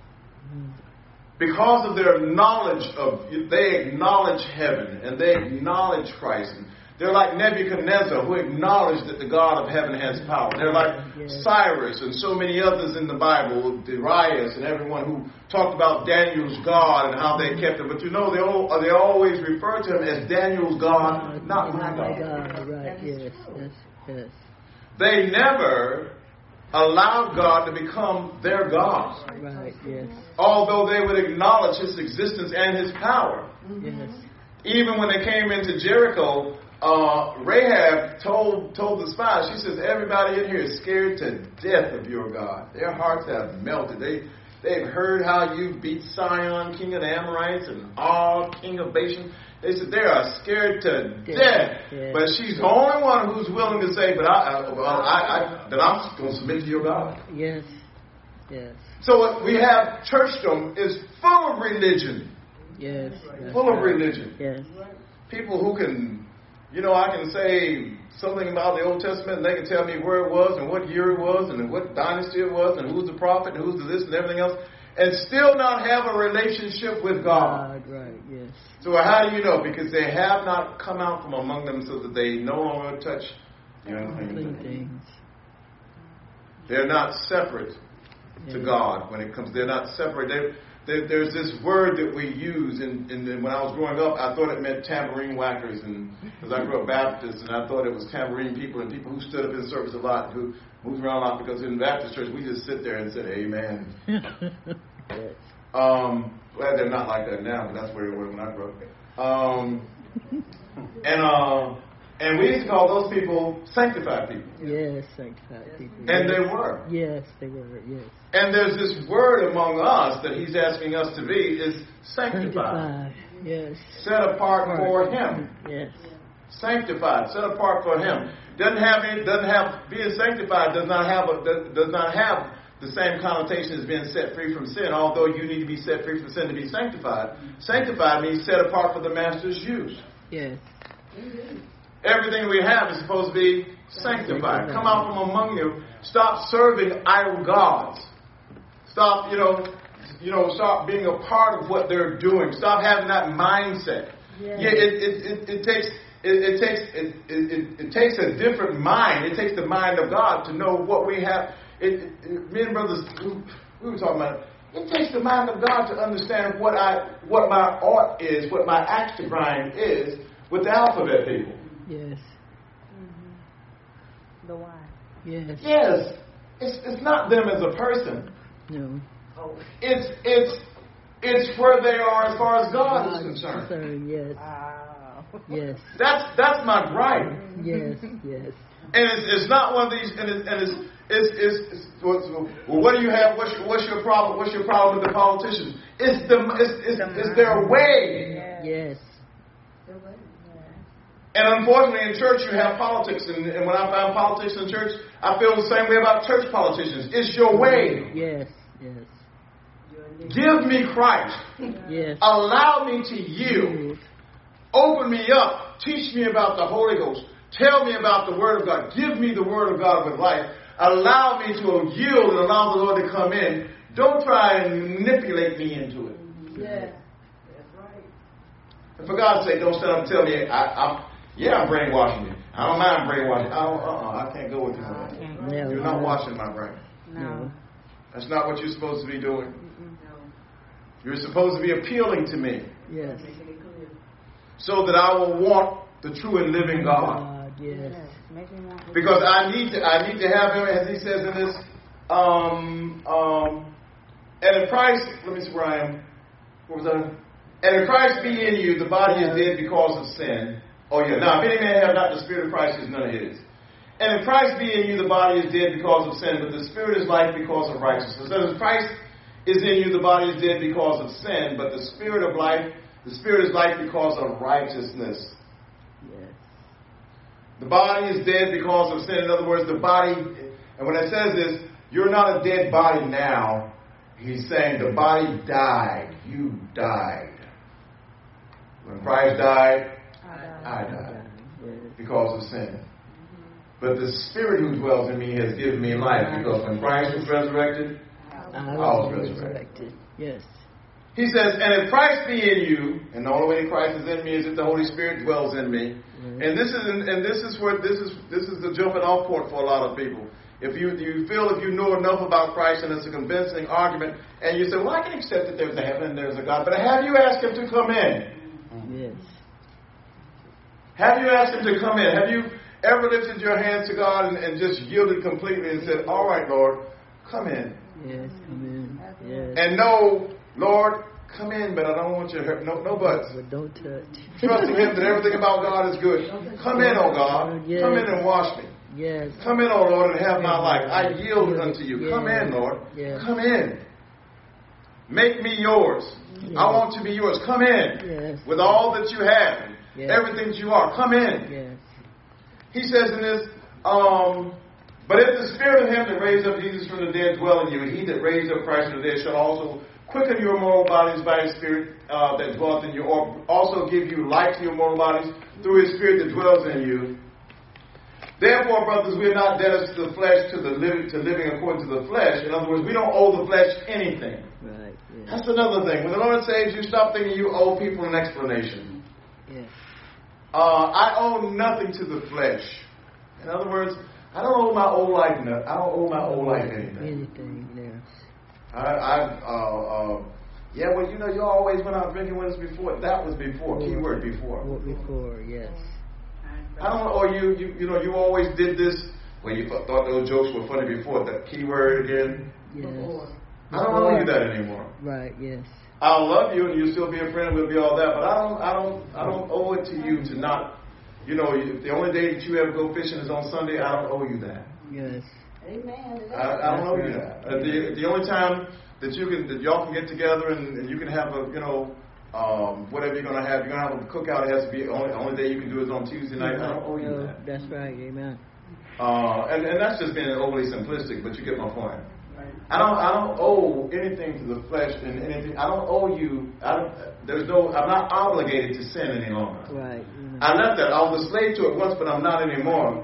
because of their knowledge of, they acknowledge heaven and they acknowledge Christ. And they're like Nebuchadnezzar, who acknowledged that the God of heaven has power. They're like yes. Cyrus and so many others in the Bible, Darius and everyone who talked about Daniel's God and how they kept him. But you know, they all, they always refer to him as Daniel's God, not my my God. God. Right. Yes. Yes. Yes. They never allowed God to become their God, Right. Yes. although they would acknowledge his existence and his power. Yes. Even when they came into Jericho, uh, Rahab told told the spies, she says, everybody in here is scared to death of your God. Their hearts have melted. They, they've heard how you beat Sihon, king of the Amorites, and Og, king of Bashan. They said they are scared to Yeah. death. Yeah. But she's the only one who's willing to say, but I, I, well, I, I that I'm going to submit to your God. Yes. Yes. So what we have, churchdom is full of religion. Yes. That's Full of right. religion. Yes. People who can, you know, I can say something about the Old Testament and they can tell me where it was and what year it was and what dynasty it was and who's the prophet and who's the this and everything else, and still not have a relationship with God. God. Right. Yes. So how do you know? Because they have not come out from among them so that they no longer touch the unclean Unclean thing. things. They're not separate to Yeah. God when it comes. They're not separate. They, they, there's this word that we use, and, and, and when I was growing up, I thought it meant tambourine whackers, and because I grew up Baptist, and I thought it was tambourine people and people who stood up in service a lot, who moved around a lot. Because in Baptist church, we just sit there and said, "Amen." Yes. Um, glad they're not like that now, but that's where they were when I grew up. Um, and uh, and we used to call those people sanctified people, Yes. Sanctified people. and yes. they were. Yes, they were. Yes. And there's this word among us that he's asking us to be is sanctified. Sanctified. Yes. Set apart for him. Yes. Sanctified, set apart for him. Doesn't have any, doesn't have being sanctified does not have a, does, does not have the same connotation as being set free from sin, although you need to be set free from sin to be sanctified. Sanctified means set apart for the master's use. Yes. Everything we have is supposed to be sanctified. Come out from among you. Stop serving idol gods. Stop, you know, you know, stop being a part of what they're doing. Stop having that mindset. Yes. Yeah, it, it, it, it takes it, it takes it, it, it takes a different mind. It takes the mind of God to know what we have. It, it, me and brothers, we were talking about it. It takes the mind of God to understand what I what my ought is, what my axe to grind is with the alphabet people. Yes. The why. Yes. Yes, it's it's not them as a person. No. Oh. It's it's it's where they are as far as God is concerned. concerned. Yes. Wow. Yes. That's that's my gripe. Yes. Yes. And it's, it's not one of these. And it's and it's it's, it's, it's well, what do you have? What's your, what's your problem? What's your problem with the politicians? It's the it's it's, it's their way. Yes. And unfortunately, in church, you have politics. And, and when I find politics in church, I feel the same way about church politicians. It's your way. Yes. Yes. Give me Christ. Yes. Allow me to yield. Open me up. Teach me about the Holy Ghost. Tell me about the Word of God. Give me the Word of God with life. Allow me to yield and allow the Lord to come in. Don't try and manipulate me into it. Yes. That's right. And for God's sake, don't stand up and tell me, I, I'm, yeah, I'm brainwashing you. I don't mind brainwashing. I, don't, uh-uh, I can't go with you on that. No. You're not washing my brain. No. That's not what you're supposed to be doing. No. You're supposed to be appealing to me Yes. Making it clear. so that I will want the true and living God. God. Yes. Yes. Make me want to- Because I need to, I need to have him, as he says in this, um, um, and if Christ, let me see where I am. What was that? And if Christ be in you, the body is dead because of sin. Oh yeah. Now, if any man have not the Spirit of Christ, is none of his. And if Christ be in you, the body is dead because of sin, but the Spirit is life because of righteousness. So if Christ is in you, the body is dead because of sin, but the Spirit of life, the Spirit is life because of righteousness. Yes. The body is dead because of sin. In other words, the body, and when it says this, you're not a dead body now. He's saying the body died. You died. When Christ died, I died Yes. because of sin. But the Spirit who dwells in me has given me life, because when Christ was resurrected, I was was resurrected. resurrected. Yes. he says, and if Christ be in you, and the only way Christ is in me is if the Holy Spirit dwells in me. Mm-hmm. And this is and this is where this is this is the jumping off point for a lot of people. If you you feel if you know enough about Christ and it's a convincing argument, and you say, well, I can accept that there's a heaven and there's a God, but have you asked him to come in? Yes. Have you asked him to come in? Have you ever lifted your hands to God and, and just yielded completely and said, all right, Lord, come in. Yes. Come in. Yes. And no, Lord, come in, but I don't want you to hurt. No, no buts. But don't touch. Trusting him that everything about God is good. Come in, oh God. Yes. Come in and wash me. Yes. Come in, oh Lord, and have my life. I yield unto you. Come Yes. in, Lord. Yes. Come in. Make me yours. Yes. I want to be yours. Come in Yes. with all that you have. Yes. Everything that you are. Come in. Yes. He says in this, um, but if the Spirit of him that raised up Jesus from the dead dwell in you, he that raised up Christ from the dead shall also quicken your mortal bodies by his Spirit uh, that dwelleth in you, or also give you life to your mortal bodies through his Spirit that dwells in you. Therefore, brothers, we are not debtors to the flesh, to the living, to living according to the flesh. In other words, we don't owe the flesh anything. Right. Yes. That's another thing. When the Lord saves you, stop thinking you owe people an explanation. Yes. Uh, I owe nothing to the flesh. In other words, I don't owe my old life. No, I don't owe my old life anything. Anything. Yes. I, I uh, uh, yeah. Well, you know, you always went out drinking with us before. That was before. Keyword before. What before? Yes. I don't owe you. You, you know, you always did this. Well, you thought those jokes were funny before. That keyword again. Yes. I don't owe you that anymore. Right. Yes. I'll love you and you'll still be a friend. We'll be all that. But I don't. I don't. I don't owe it to you to not. You know, if the only day that you ever go fishing is on Sunday, I don't owe you that. Yes. Amen. I, I don't owe you that. Uh, the the only time that you can that y'all can get together and, and you can have a you know um, whatever you're gonna have, you're gonna have a cookout. It has to be the only only day you can do is on Tuesday night. I don't owe you No, that. that's right. Amen. Uh, and and that's just being overly simplistic, but you get my point. I don't I don't owe anything to the flesh and anything. I don't owe you. I don't. There's no. I'm not obligated to sin any longer. Right. Amen. I left that. I was a slave to it once, but I'm not anymore.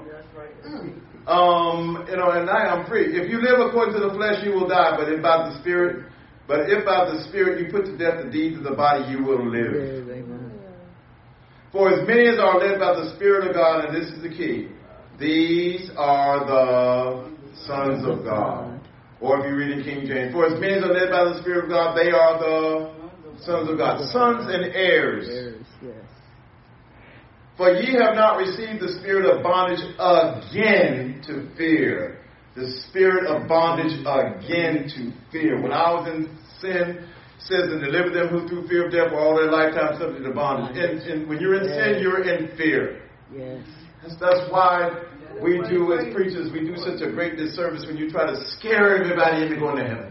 Um, you know, and now I'm free. If you live according to the flesh, you will die. But if by the Spirit, but if by the Spirit you put to death the deeds of the body, you will live. Live, amen. For as many as are led by the Spirit of God, and this is the key, these are the sons of God. Or if you read in King James, for as many as are led by the Spirit of God, they are the sons of God. Sons and heirs. Heirs, yes. For ye have not received the spirit of bondage again to fear. the spirit of bondage again to fear. When I was in sin, it says, and deliver them who through fear of death were all their lifetime subject to bondage. And, and when you're in sin, you're in fear. Yes. That's, that's why we do, as preachers, we do such a great disservice when you try to scare everybody into going to heaven.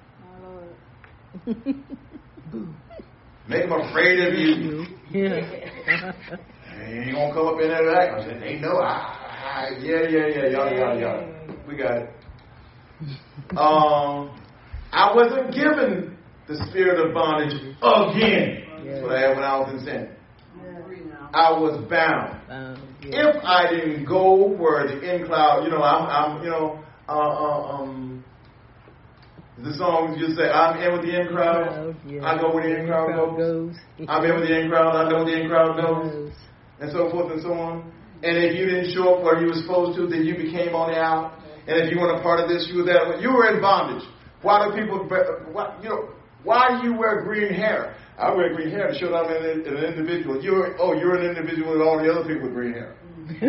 Make them afraid of you. Yeah. They ain't gonna come up in there like I said, they know I, I yeah, yeah, yeah, yada yada yada. We got it. Um I wasn't given the spirit of bondage again. That's what I had when I was in sin. I was bound. Um, yeah. If I didn't go where the in cloud, you know, I'm, I'm you know, uh, uh, um, the song just say, I'm in with the in crowd. Yeah. I go where the in crowd goes. goes. I'm in with the in crowd. I know where the in crowd goes. And so forth and so on. And if you didn't show up where you were supposed to, then you became on the out. And if you weren't a part of this, you were that. You were in bondage. Why do people, why, you know, why do you wear green hair? I wear green hair to show that I'm an, an individual. You're, oh, you're an individual with all the other people with green hair.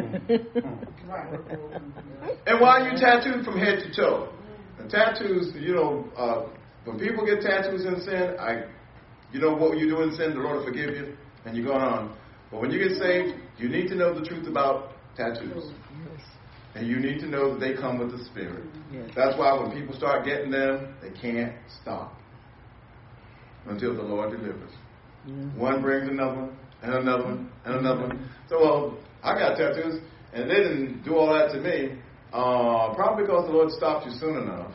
And why are you tattooed from head to toe? And tattoos, you know, uh, when people get tattoos in sin, I, you know what you do in sin, the Lord will forgive you, and you're going on. But when you get saved, you need to know the truth about tattoos. Yes. And you need to know that they come with the Spirit. Yes. That's why when people start getting them, they can't stop until the Lord delivers. Mm-hmm. One brings another one, and another one, and another one. So, well, I got tattoos, and they didn't do all that to me, uh, probably because the Lord stopped you soon enough.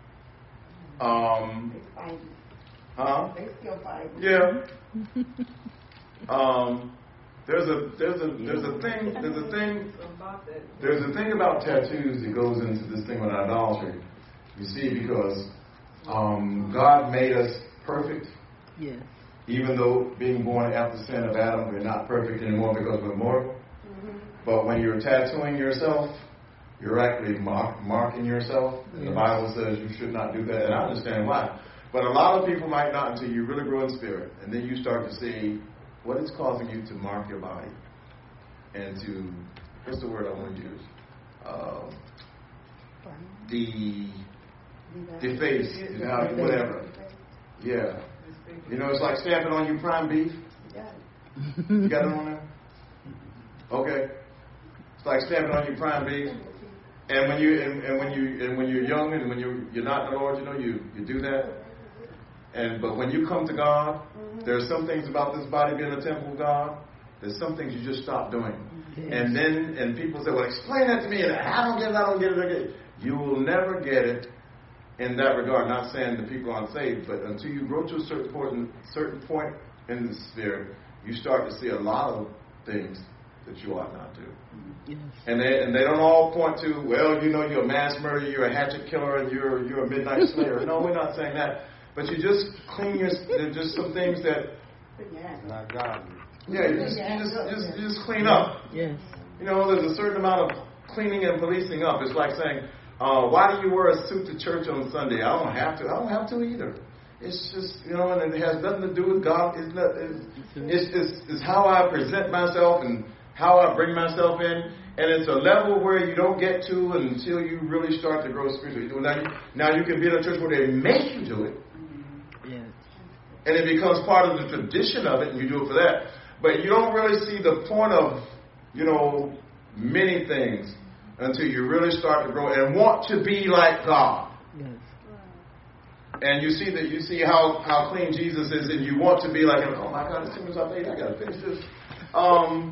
Um, huh? They still fight. Yeah. Um, there's a there's a there's a thing there's a thing there's a thing about tattoos that goes into this thing with idolatry. You see, because um, God made us perfect. Yes. Even though being born after sin of Adam, we're not perfect anymore because we're mortal. Mm-hmm. But when you're tattooing yourself, you're actually mark, marking yourself. And yes. The Bible says you should not do that. And I understand why. But a lot of people might not until you really grow in spirit. And then you start to see what is causing you to mark your body. And to, what's the word I want to use? Uh, the, deface, you know, whatever. Yeah. You know, it's like stamping on you prime beef. You got it on there? Okay. It's like stamping on you prime beef. And when you and, and when you and when you're young and when you you're not in the Lord, you know, you, you do that. And but when you come to God, there are some things about this body being a temple of God. There's some things you just stop doing. Yes. And then and people say, well, explain that to me. And I don't get it. I don't get it. I get it. You will never get it. In that regard, not saying that people aren't saved, but until you grow to a certain point, certain point in the spirit, you start to see a lot of things that you ought not to. Yes. And they and they don't all point to, well, you know, you're a mass murderer, you're a hatchet killer, and you're you're a midnight slayer. No, we're not saying that. But you just clean your. There's just some things that. Not God. Yeah, you just you just, just you just clean up. Yes. You know, there's a certain amount of cleaning and policing up. It's like saying, Uh, why do you wear a suit to church on Sunday? I don't have to. I don't have to either. It's just, you know, and it has nothing to do with God. It's, not, it's, it's, it's, it's how I present myself and how I bring myself in. And it's a level where you don't get to until you really start to grow spiritually. Now you, now you can be in a church where they make you do it. Yes. And it becomes part of the tradition of it, and you do it for that. But you don't really see the point of, you know, many things until you really start to grow and want to be like God. Yes. And you see that you see how, how clean Jesus is, and you want to be like him. Oh my God, as soon as I made, I gotta finish this. Um,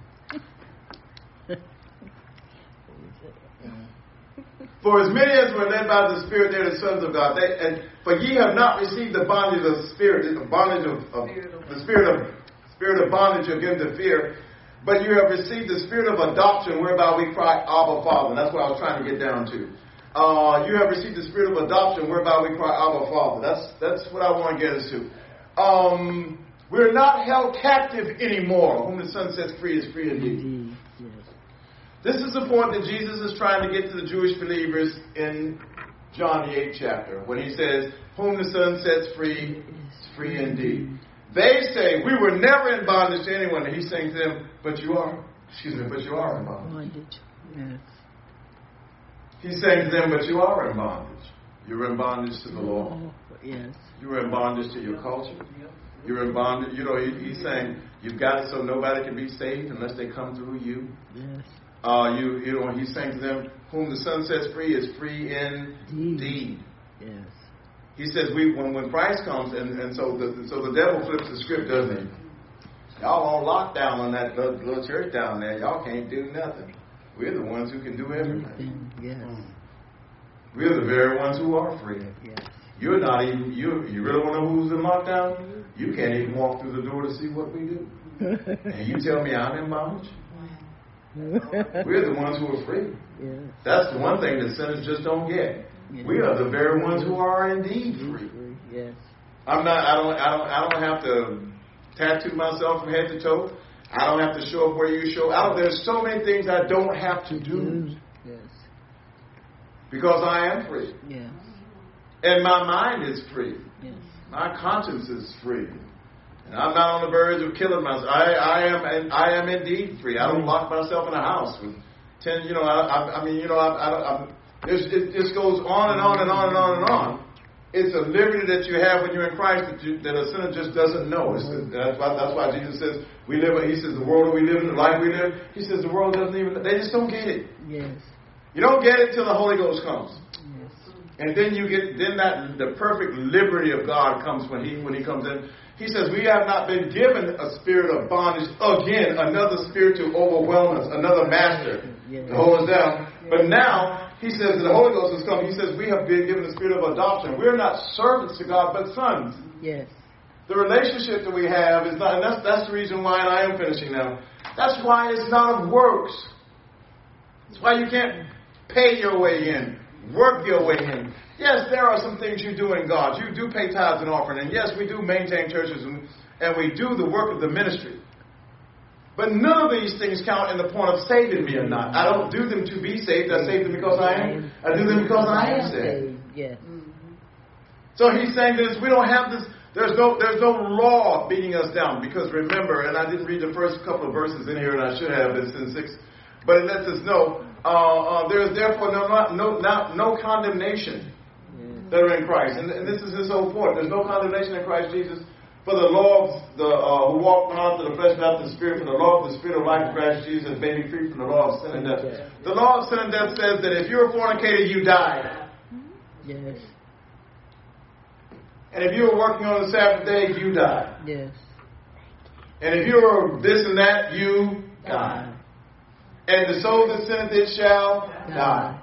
for as many as were led by the Spirit, they are the sons of God. They, and for ye have not received the bondage of the Spirit, the bondage of, of the spirit of spirit of bondage again to fear. But you have received the spirit of adoption, whereby we cry, Abba, Father. That's what I was trying to get down to. Uh, you have received the spirit of adoption, whereby we cry, Abba, Father. That's that's what I want to get us to. Um, we're not held captive anymore. Whom the Son sets free is free indeed. Yes. This is the point that Jesus is trying to get to the Jewish believers in John the eighth chapter, when he says, whom the Son sets free is free indeed. They say, we were never in bondage to anyone. And he's saying to them, but you are. Excuse me, but you are in bondage. Bondage. Yes. He's saying to them, but you are in bondage. You're in bondage to the law. Oh, yes. You're in bondage to your culture. You're in bondage. You know, he, he's saying you've got it so nobody can be saved unless they come through you. Yes. Uh, you, you know, he's saying to them, whom the Son sets free is free indeed. Yes. He says we when when Christ comes, and, and so the so the devil flips the script, doesn't he? Y'all on lockdown on that little, little church down there. Y'all can't do nothing. We're the ones who can do everything. Yes. We're the very ones who are free. Yes. You're not even, you you really want to know who's in lockdown? You can't even walk through the door to see what we do. And you tell me I'm in bondage? We're the ones who are free. Yes. That's the one thing that sinners just don't get. Yes. We are the very ones who are indeed free. Yes. I'm not, I don't, I don't, I don't have to tattoo myself from head to toe. I don't have to show up where you show. I don't, there's so many things I don't have to do. Yes. Because I am free. Yes. And my mind is free. Yes. My conscience is free. And I'm not on the verge of killing myself. I, I am I am indeed free. I don't lock myself in a house with ten, you know, I, I, I mean, you know, I, I, I, it, it just goes on and on and on and on and on. It's a liberty that you have when you're in Christ that, you, that a sinner just doesn't know. It's, that's, why, that's why Jesus says, we live, he says, the world that we live in, the life we live, he says the world doesn't even, they just don't get it. Yes. You don't get it till the Holy Ghost comes. Yes. And then you get, then that, the perfect liberty of God comes when he, when he comes in. He says, we have not been given a spirit of bondage. Again, another spirit to overwhelm us, another master Yes. to hold us down. But now, he says, the Holy Ghost has come. He says, we have been given the spirit of adoption. We're not servants to God, but sons. Yes. The relationship that we have is not, and that's, that's the reason why, and I am finishing now. That's why it's not of works. That's why you can't pay your way in, work your way in. Yes, there are some things you do in God. You do pay tithes and offering. And yes, we do maintain churches and, and we do the work of the ministry. But none of these things count in the point of saving me or not. I don't do them to be saved. I save them because I am. I do them because I am saved. Yes. So he's saying this, we don't have this, there's no there's no law beating us down. Because remember, and I didn't read the first couple of verses in here, and I should have, it's in six. But it lets us know, uh, uh, there is therefore no, no, no, no condemnation that are in Christ. And, and this is his whole point. There's no condemnation in Christ Jesus. For the law of the, uh, who walk not after the flesh, but after the Spirit. For the law of the Spirit of life in Christ Jesus has made me free from the law of sin and death. The law of sin and death says that if you're a fornicator, you die. Yes. And if you were working on the Sabbath day, you die. Yes. And if you were this and that, you die. And the soul that sinneth, it shall die.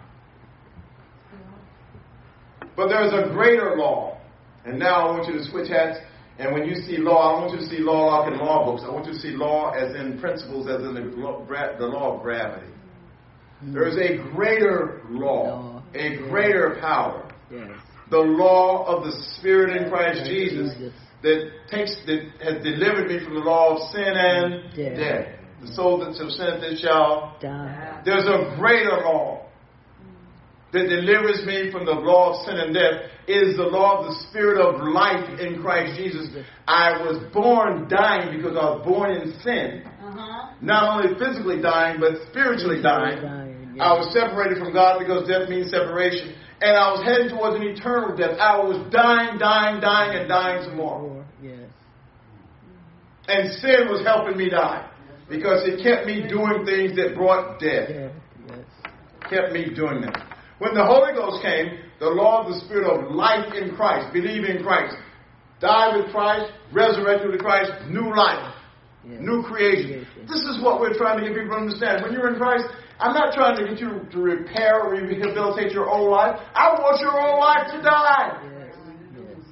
But there's a greater law. And now I want you to switch hats. And when you see law, I want you to see law like in law books. I want you to see law as in principles, as in the, the law of gravity. Mm. There is a greater law, law, a greater power. Yes. The law of the Spirit in Christ Jesus, Jesus that takes that has delivered me from the law of sin and death. death. The soul that shall sin, it shall die. There's a greater law that delivers me from the law of sin and death. Is the law of the Spirit of life in Christ Jesus. I was born dying because I was born in sin. Uh-huh. Not only physically dying, but spiritually dying. dying yes. I was separated from God because death means separation. And I was heading towards an eternal death. I was dying, dying, dying, and dying some more. Yes. And sin was helping me die. Because it kept me doing things that brought death. Yes. Yes. Kept me doing them. When the Holy Ghost came, the law of the Spirit of life in Christ, believe in Christ, die with Christ, resurrected with Christ, new life, yes. new creation. Yes. This is what we're trying to get people to understand. When you're in Christ, I'm not trying to get you to repair or rehabilitate your old life. I want your old life to die. Yes. Yes.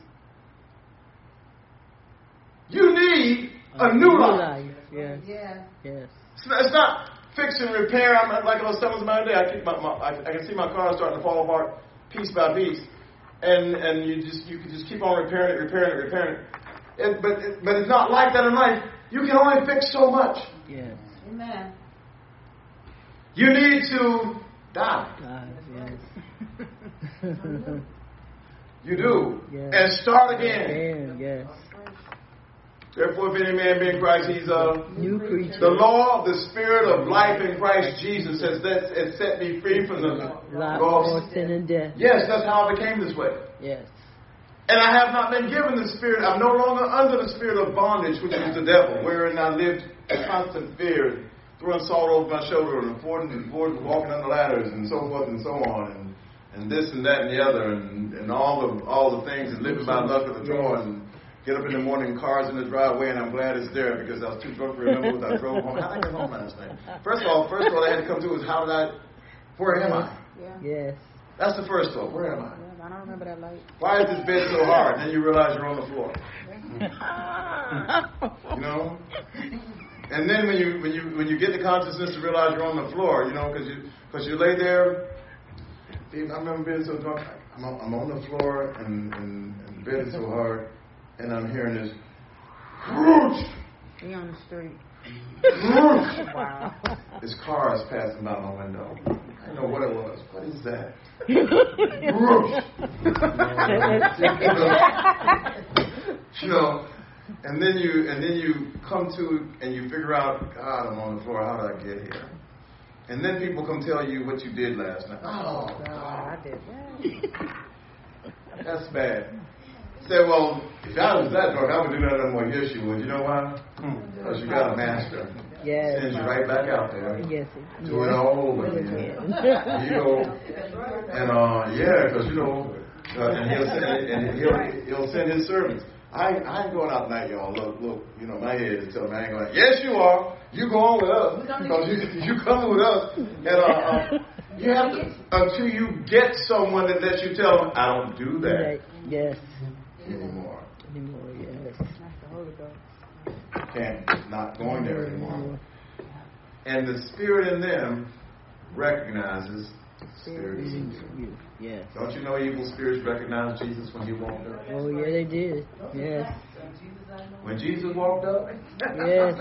You need a, a new, new life. life. Yes. Yes. Yes. It's not fix and repair. I'm like I was telling somebody today. I keep my, my I, I can see my car starting to fall apart piece by piece, and and you just you can just keep on repairing it, repairing it, repairing it. it but it, but it's not like that in life. You can only fix so much. Yes. Amen. You need to die. God, yes. You do, yes. and start again. Again, yes. Therefore, if any man be in Christ, he's a New creature. The law, the spirit of life in Christ Jesus has, that, has set me free from the Life, law more sin and death. Yes, that's how I became this way. Yes. And I have not been given the spirit. I'm no longer under the spirit of bondage, which is the devil, wherein I lived in constant fear, throwing salt over my shoulder and avoiding, avoiding walking on the ladders and so forth and so on, and, and this and that and the other, and, and all the all the things, and living by luck of the draw, and get up in the morning, cars in the driveway, and I'm glad it's there because I was too drunk to remember what I drove home. How did I get home last night? First of all, first of all, I had to come to is how did I, where am I? Yeah. Yes. That's the first thought. Where am I? I don't remember that light. Why is this bed so hard? Then you realize you're on the floor. You know? And then when you when you when you get the consciousness to realize you're on the floor, you know, because you because you lay there. I remember being so drunk. I'm on, I'm on the floor and, and, and the bed is so hard, and I'm hearing this. Whoosh! We on the street. Whoosh! Wow. This car is passing by my window. I didn't know what it was. What is that? You know, and then you and then you come to and you figure out, God, I'm on the floor. How did I get here? And then people come tell you what you did last night. Oh, God, God, I did that. that's bad. Say, well, if I was that drunk, I would do that no more. Yes, you would. You know why? Because you got a master. Yes. Sends you right back out there. Yes. Do it all over again. You know, and uh, yeah, because you know, uh, and he'll send and he'll he'll send his servants. I I ain't going out tonight, y'all. Look, look, you know, my head is telling me I ain't going. Yes, you are. You go on with us because you you coming with us, and uh, uh, you have to until you get someone that lets you tell them I don't do that Yes. anymore. Anymore. Yes. That's the Holy Ghost. Can't not going there anymore. And the spirit in them recognizes the spirit of Jesus. Yes. Don't you know evil spirits recognized Jesus when he walked up? Oh, yeah, they did. Yes. When Jesus walked up? Yes.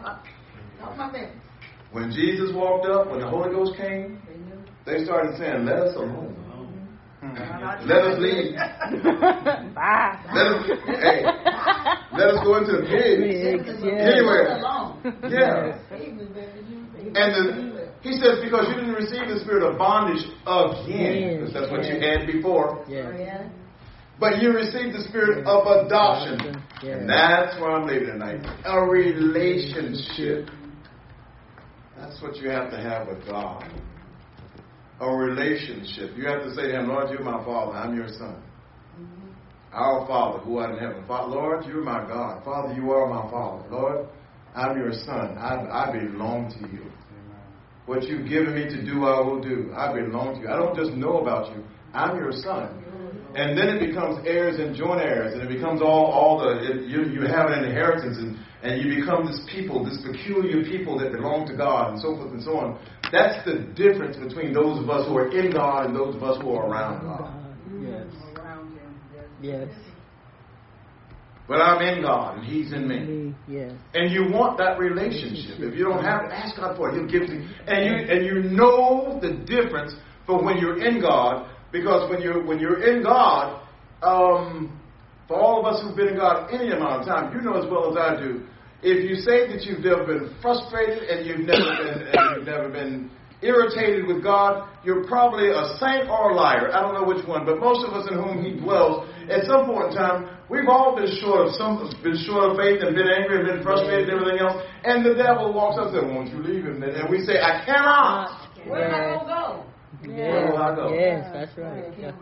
When Jesus walked up, when the Holy Ghost came, they started saying, let us alone. Let us leave. Bye. Let us, hey, let us go into the pigs. Pigs, yes. Anywhere. Yeah. And the, he says, because you didn't receive the spirit of bondage again, because that's what you had before. Yes. But you received the spirit of adoption. Yes. And that's where I'm leaving tonight. A relationship. That's what you have to have with God. A relationship. You have to say to him, Lord, you're my Father. I'm your Son. Mm-hmm. Our Father who art in heaven. Father, Lord, you're my God. Father, you are my Father. Lord, I'm your Son. I, I belong to you. Amen. What you've given me to do, I will do. I belong to you. I don't just know about you. I'm your Son. And then it becomes heirs and joint heirs, and it becomes all, all the, it, you, you have an inheritance, and, and you become this people, this peculiar people that belong to God, and so forth and so on. That's the difference between those of us who are in God and those of us who are around God. Yes. Yes. But I'm in God, and He's in me. Yes. And you want that relationship. If you don't have it, ask God for it. He'll give it to you. And you, and you know the difference for when you're in God. Because when you're when you're in God, um, for all of us who've been in God any amount of time, you know as well as I do. If you say that you've never been frustrated and you've never been and you've never been irritated with God, you're probably a saint or a liar. I don't know which one, but most of us in whom He dwells, at some point in time, we've all been short of some, been short of faith and been angry and been frustrated and everything else. And the devil walks up and says, "Won't you leave him?" And we say, "I cannot." Where am I gonna go? Where will I go? Yes, that's right. Yes.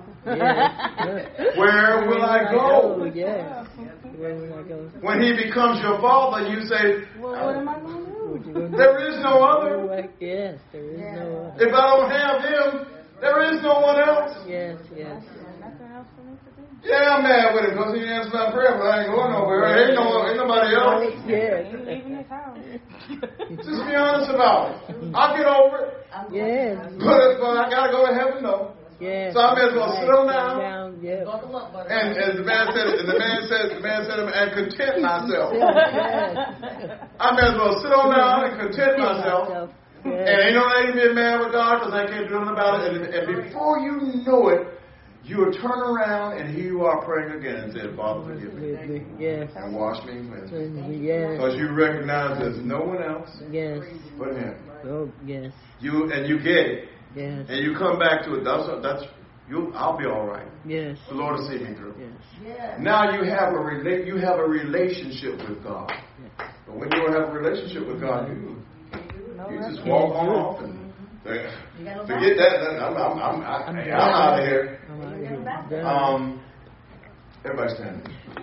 Where will I go? Yes. Where will I go? When He becomes your Father, you say, Well, what am I going to do? there is no other. Yes, there is no other. If I don't have Him, there is no one else. Yes, yes. Nothing else for me to do. Yeah, I'm mad with Him because He answered my prayer, but I ain't going nowhere. Ain't no, ain't nobody else. Yes. You leaving this house. Just be honest about it. I'll get over it. Yes. But, but I gotta go to heaven though. Yes. So I may as well sit on down. down yes. And as the man said, and the man said, the man said, and content myself. Yes. I may as well sit on down and content myself. Yes. And ain't no lady being mad with God because I can't do nothing about it. And, and before you know it, you will turn around and here you are praying again and say, Father, forgive me. Yes. And wash me and cleanse me. Yes. Because you recognize there's no one else Yes. but Him. Oh, yes. You and you get it. Yes. And you come back to it. That's that's you. I'll be all right. Yes. The Lord will see me through. Yes. Now you have a rela- you have a relationship with God. Yes. But when you don't have a relationship with God, you you just walk on off and say, forget that. I'm I'm I'm, I, I'm, I'm out of here. I'm out of here. Um, everybody stand.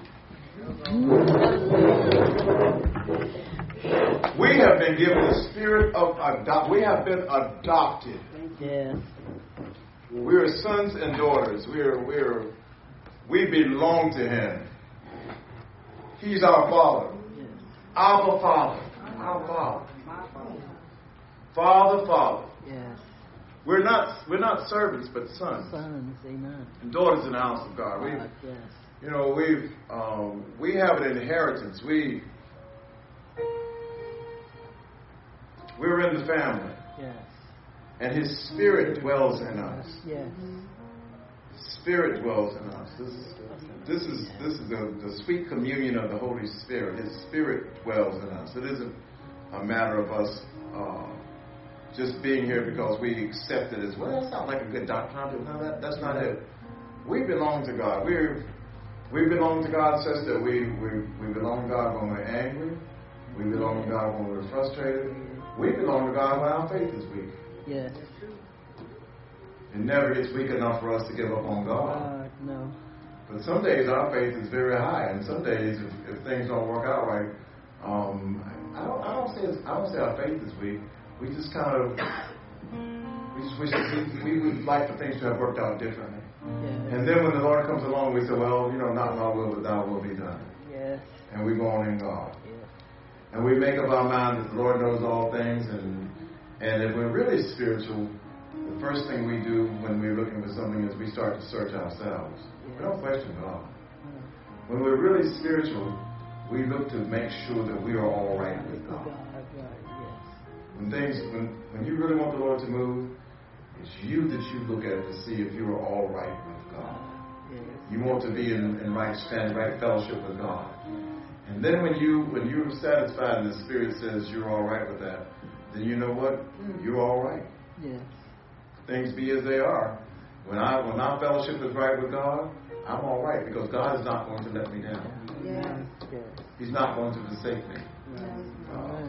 We have been given the spirit of adopt. We have been adopted. Yes. We are sons and daughters. We are, we are, we belong to Him. He's our Father. Yes. Our Father. Our Father. Father, Father. Yes. We're not, we're not servants, but sons. Sons. Amen. And daughters in the house of God. We, God, yes. you know, we've, um, we have an inheritance. We, we're in the family. Yes. And His Spirit dwells in us. Yes. Spirit dwells in us. This is this is this is the, the sweet communion of the Holy Spirit. His Spirit dwells in us. It isn't a matter of us uh, just being here because we accept it as well. That sounds like a good doctrine. No, that, that's not it. We belong to God. We're we belong to God such that we we we belong to God when we're angry. We belong to God when we're frustrated. We belong to God when our faith is weak. Yes. It never gets weak enough for us to give up on God. God, no. But some days our faith is very high, and some days if, if things don't work out right, um, I don't I don't say it's, I don't say our faith is weak. We just kind of we just wish that we, we would like for things to have worked out differently. Yes. And then when the Lord comes along, we say, well, you know, not my will, but Thy will be done. Yes. And we go on in God. Yes. And we make up our mind that the Lord knows all things, and and if we're really spiritual, the first thing we do when we're looking for something is we start to search ourselves. We don't question God. When we're really spiritual, we look to make sure that we are all right with God. When things, when, when you really want the Lord to move, it's you that you look at to see if you are all right with God. You want to be in, in right stand, right fellowship with God. And then when you when you're satisfied and the Spirit says you're all right with that, then you know what? You're all right. Yes. Things be as they are. When I when my fellowship is right with God, I'm all right because God is not going to let me down. Yes. Yes. He's not going to forsake me. Uh,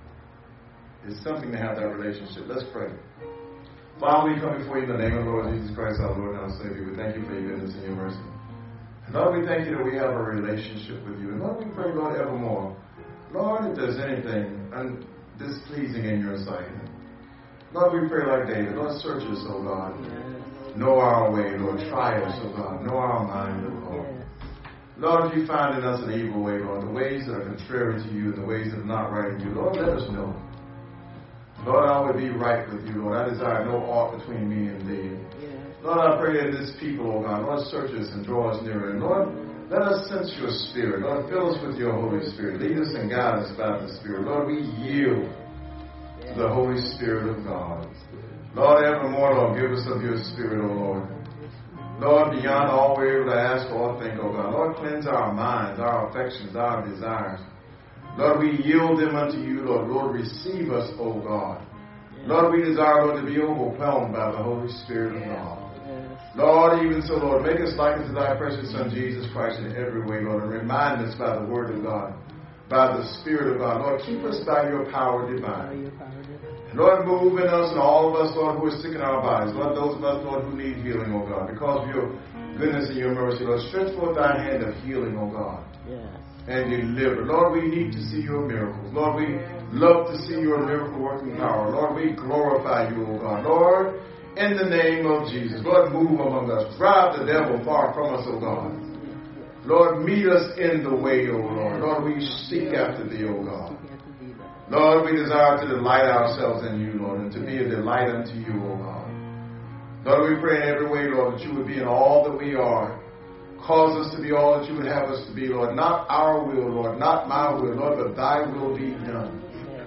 it's something to have that relationship. Let's pray. Father, we come before you in the name of the Lord Jesus Christ, our Lord and our Savior. We thank you for your goodness and your mercy. And Lord, we thank you that we have a relationship with you. And Lord, we pray, Lord, evermore. Lord, if there's anything un- displeasing in your sight, Lord, we pray like David. Lord, search us, O God. Know our way, Lord. Try us, O God. Know our mind, O Lord. Lord, if you find in us an evil way, Lord, the ways that are contrary to you and the ways that are not right in you, Lord, let us know. Lord, I would be right with you, Lord. I desire no aught between me and thee. Lord, I pray that this people, oh God, Lord, search us and draw us nearer. And Lord, let us sense your Spirit. Lord, fill us with your Holy Spirit. Lead us and guide us by the Spirit. Lord, we yield to the Holy Spirit of God. Lord, evermore, Lord, give us of your Spirit, O Lord. Lord, beyond all we're able to ask or think, O God. Lord, cleanse our minds, our affections, our desires. Lord, we yield them unto you, Lord. Lord, receive us, O God. Lord, we desire, Lord, to be overwhelmed by the Holy Spirit of God. Lord, even so, Lord, make us like unto thy precious Son, Jesus Christ, in every way, Lord, and remind us by the word of God, by the Spirit of God. Lord, keep us by your power divine. Lord, move in us and all of us, Lord, who are sick in our bodies. Lord, those of us, Lord, who need healing, O God, because of your goodness and your mercy. Lord, stretch forth thy hand of healing, O God, yes, and deliver. Lord, we need to see your miracles. Lord, we love to see your miracle-working power. Lord, we glorify you, O God. Lord, in the name of Jesus, Lord, move among us. Drive the devil far from us, O God. Lord, meet us in the way, O Lord. Lord, we seek after thee, O God. Lord, we desire to delight ourselves in you, Lord, and to be a delight unto you, O God. Lord, we pray in every way, Lord, that you would be in all that we are. Cause us to be all that you would have us to be, Lord. Not our will, Lord, not my will, Lord, but thy will be done.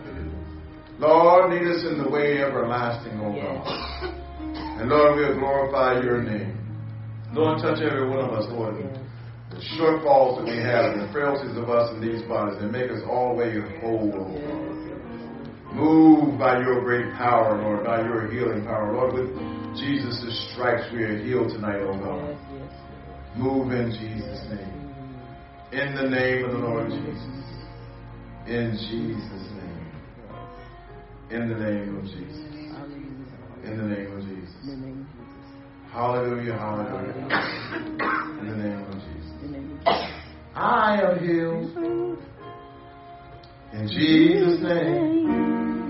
Lord, lead us in the way everlasting, O God. And Lord, we'll glorify your name. Lord, touch every one of us, Lord. The shortfalls that we have and the frailties of us in these bodies, and make us all the way whole, Lord. Move by your great power, Lord, by your healing power. Lord, with Jesus' stripes we are healed tonight, oh God. Move in Jesus' name. In the name of the Lord Jesus. In Jesus' name. In the name of Jesus. In the name of Jesus. Hallelujah, hallelujah. In the name of Jesus. I am healed. In Jesus' name.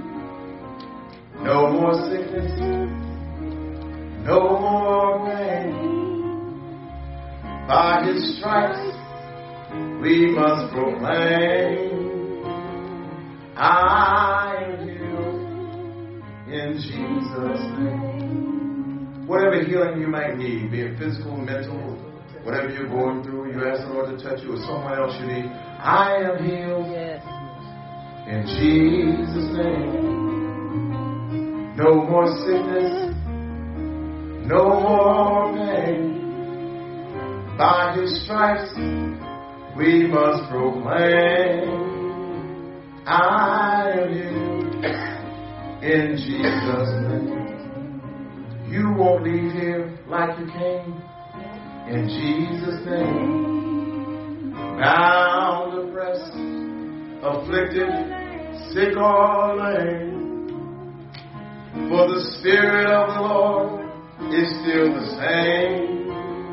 No more sickness. No more pain. By his stripes we must proclaim. I am healed in Jesus' name. Whatever healing you might need, be it physical, mental, whatever you're going through, you ask the Lord to touch you or someone else you need. I am healed in Jesus' name. No more sickness, no more pain. By his stripes we must proclaim. I am healed in Jesus' name. You won't leave here like you came. In Jesus' name. Bound, oppressed, afflicted, sick or lame. For the Spirit of the Lord is still the same.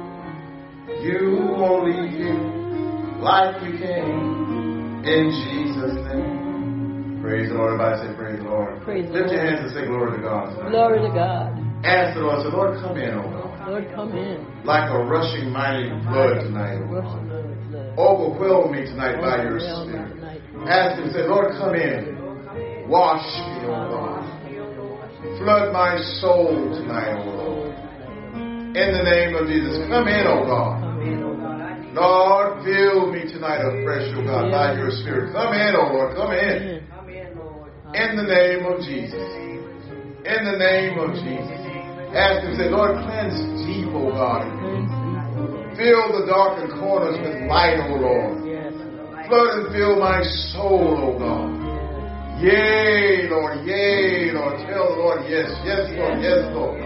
You won't leave here like you came. In Jesus' name. Praise the Lord. Everybody say praise the Lord. Praise the Lift your Lord. hands and say glory to God tonight. Glory to God. Ask the Lord. Say, Lord, come in, oh God. Lord, come in. Like a rushing mighty flood tonight, oh Rushing God. Lord, flood. Overwhelm me tonight by your Overwhelm me Spirit. tonight. Ask him, say, Lord, come in. Wash me, oh God. Flood my soul tonight, oh Lord. In the name of Jesus, come in, oh God. Come in, oh God. Lord, fill me tonight afresh, oh God, by your Spirit. Come in, oh Lord, come in. In the name of Jesus. In the name of Jesus. Ask him, say, Lord, cleanse deep, oh God. Fill the darkened corners with light, oh Lord. Flood and fill my soul, oh God. Yea, Lord, yea, Lord. Tell the Lord, yes, yes, Lord, yes, Lord.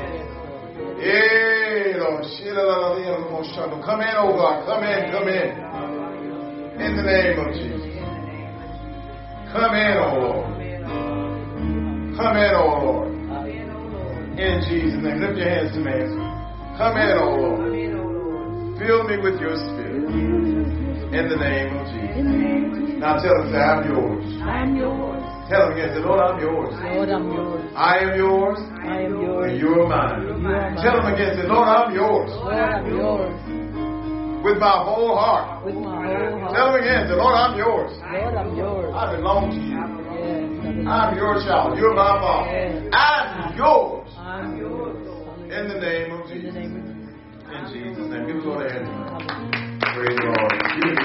Yea, Lord. Come in, oh God. Come in, come in. In the name of Jesus. Come in, oh Lord. Come in, oh Lord. In Jesus' name. Lift your hands to me. Come in, oh Lord. Fill me with your Spirit. In the name of Jesus. Now tell him, say, I'm yours. I'm yours. Tell him again, say, Lord, I'm yours. Lord, I'm yours. I am yours. I am yours. And you are mine. You are mine. Tell him again, say, Lord, I'm yours. Lord, I'm yours. With my whole heart. With my whole heart. Tell him again, say, Lord, I'm yours. Lord, I'm yours. I belong to you. Yes. I'm your child. You're my father. Yes. I'm yours. I'm yours. In the name of In the Jesus. name of Jesus. In Jesus' name. Give the Lord a hand tonight. Praise the Lord.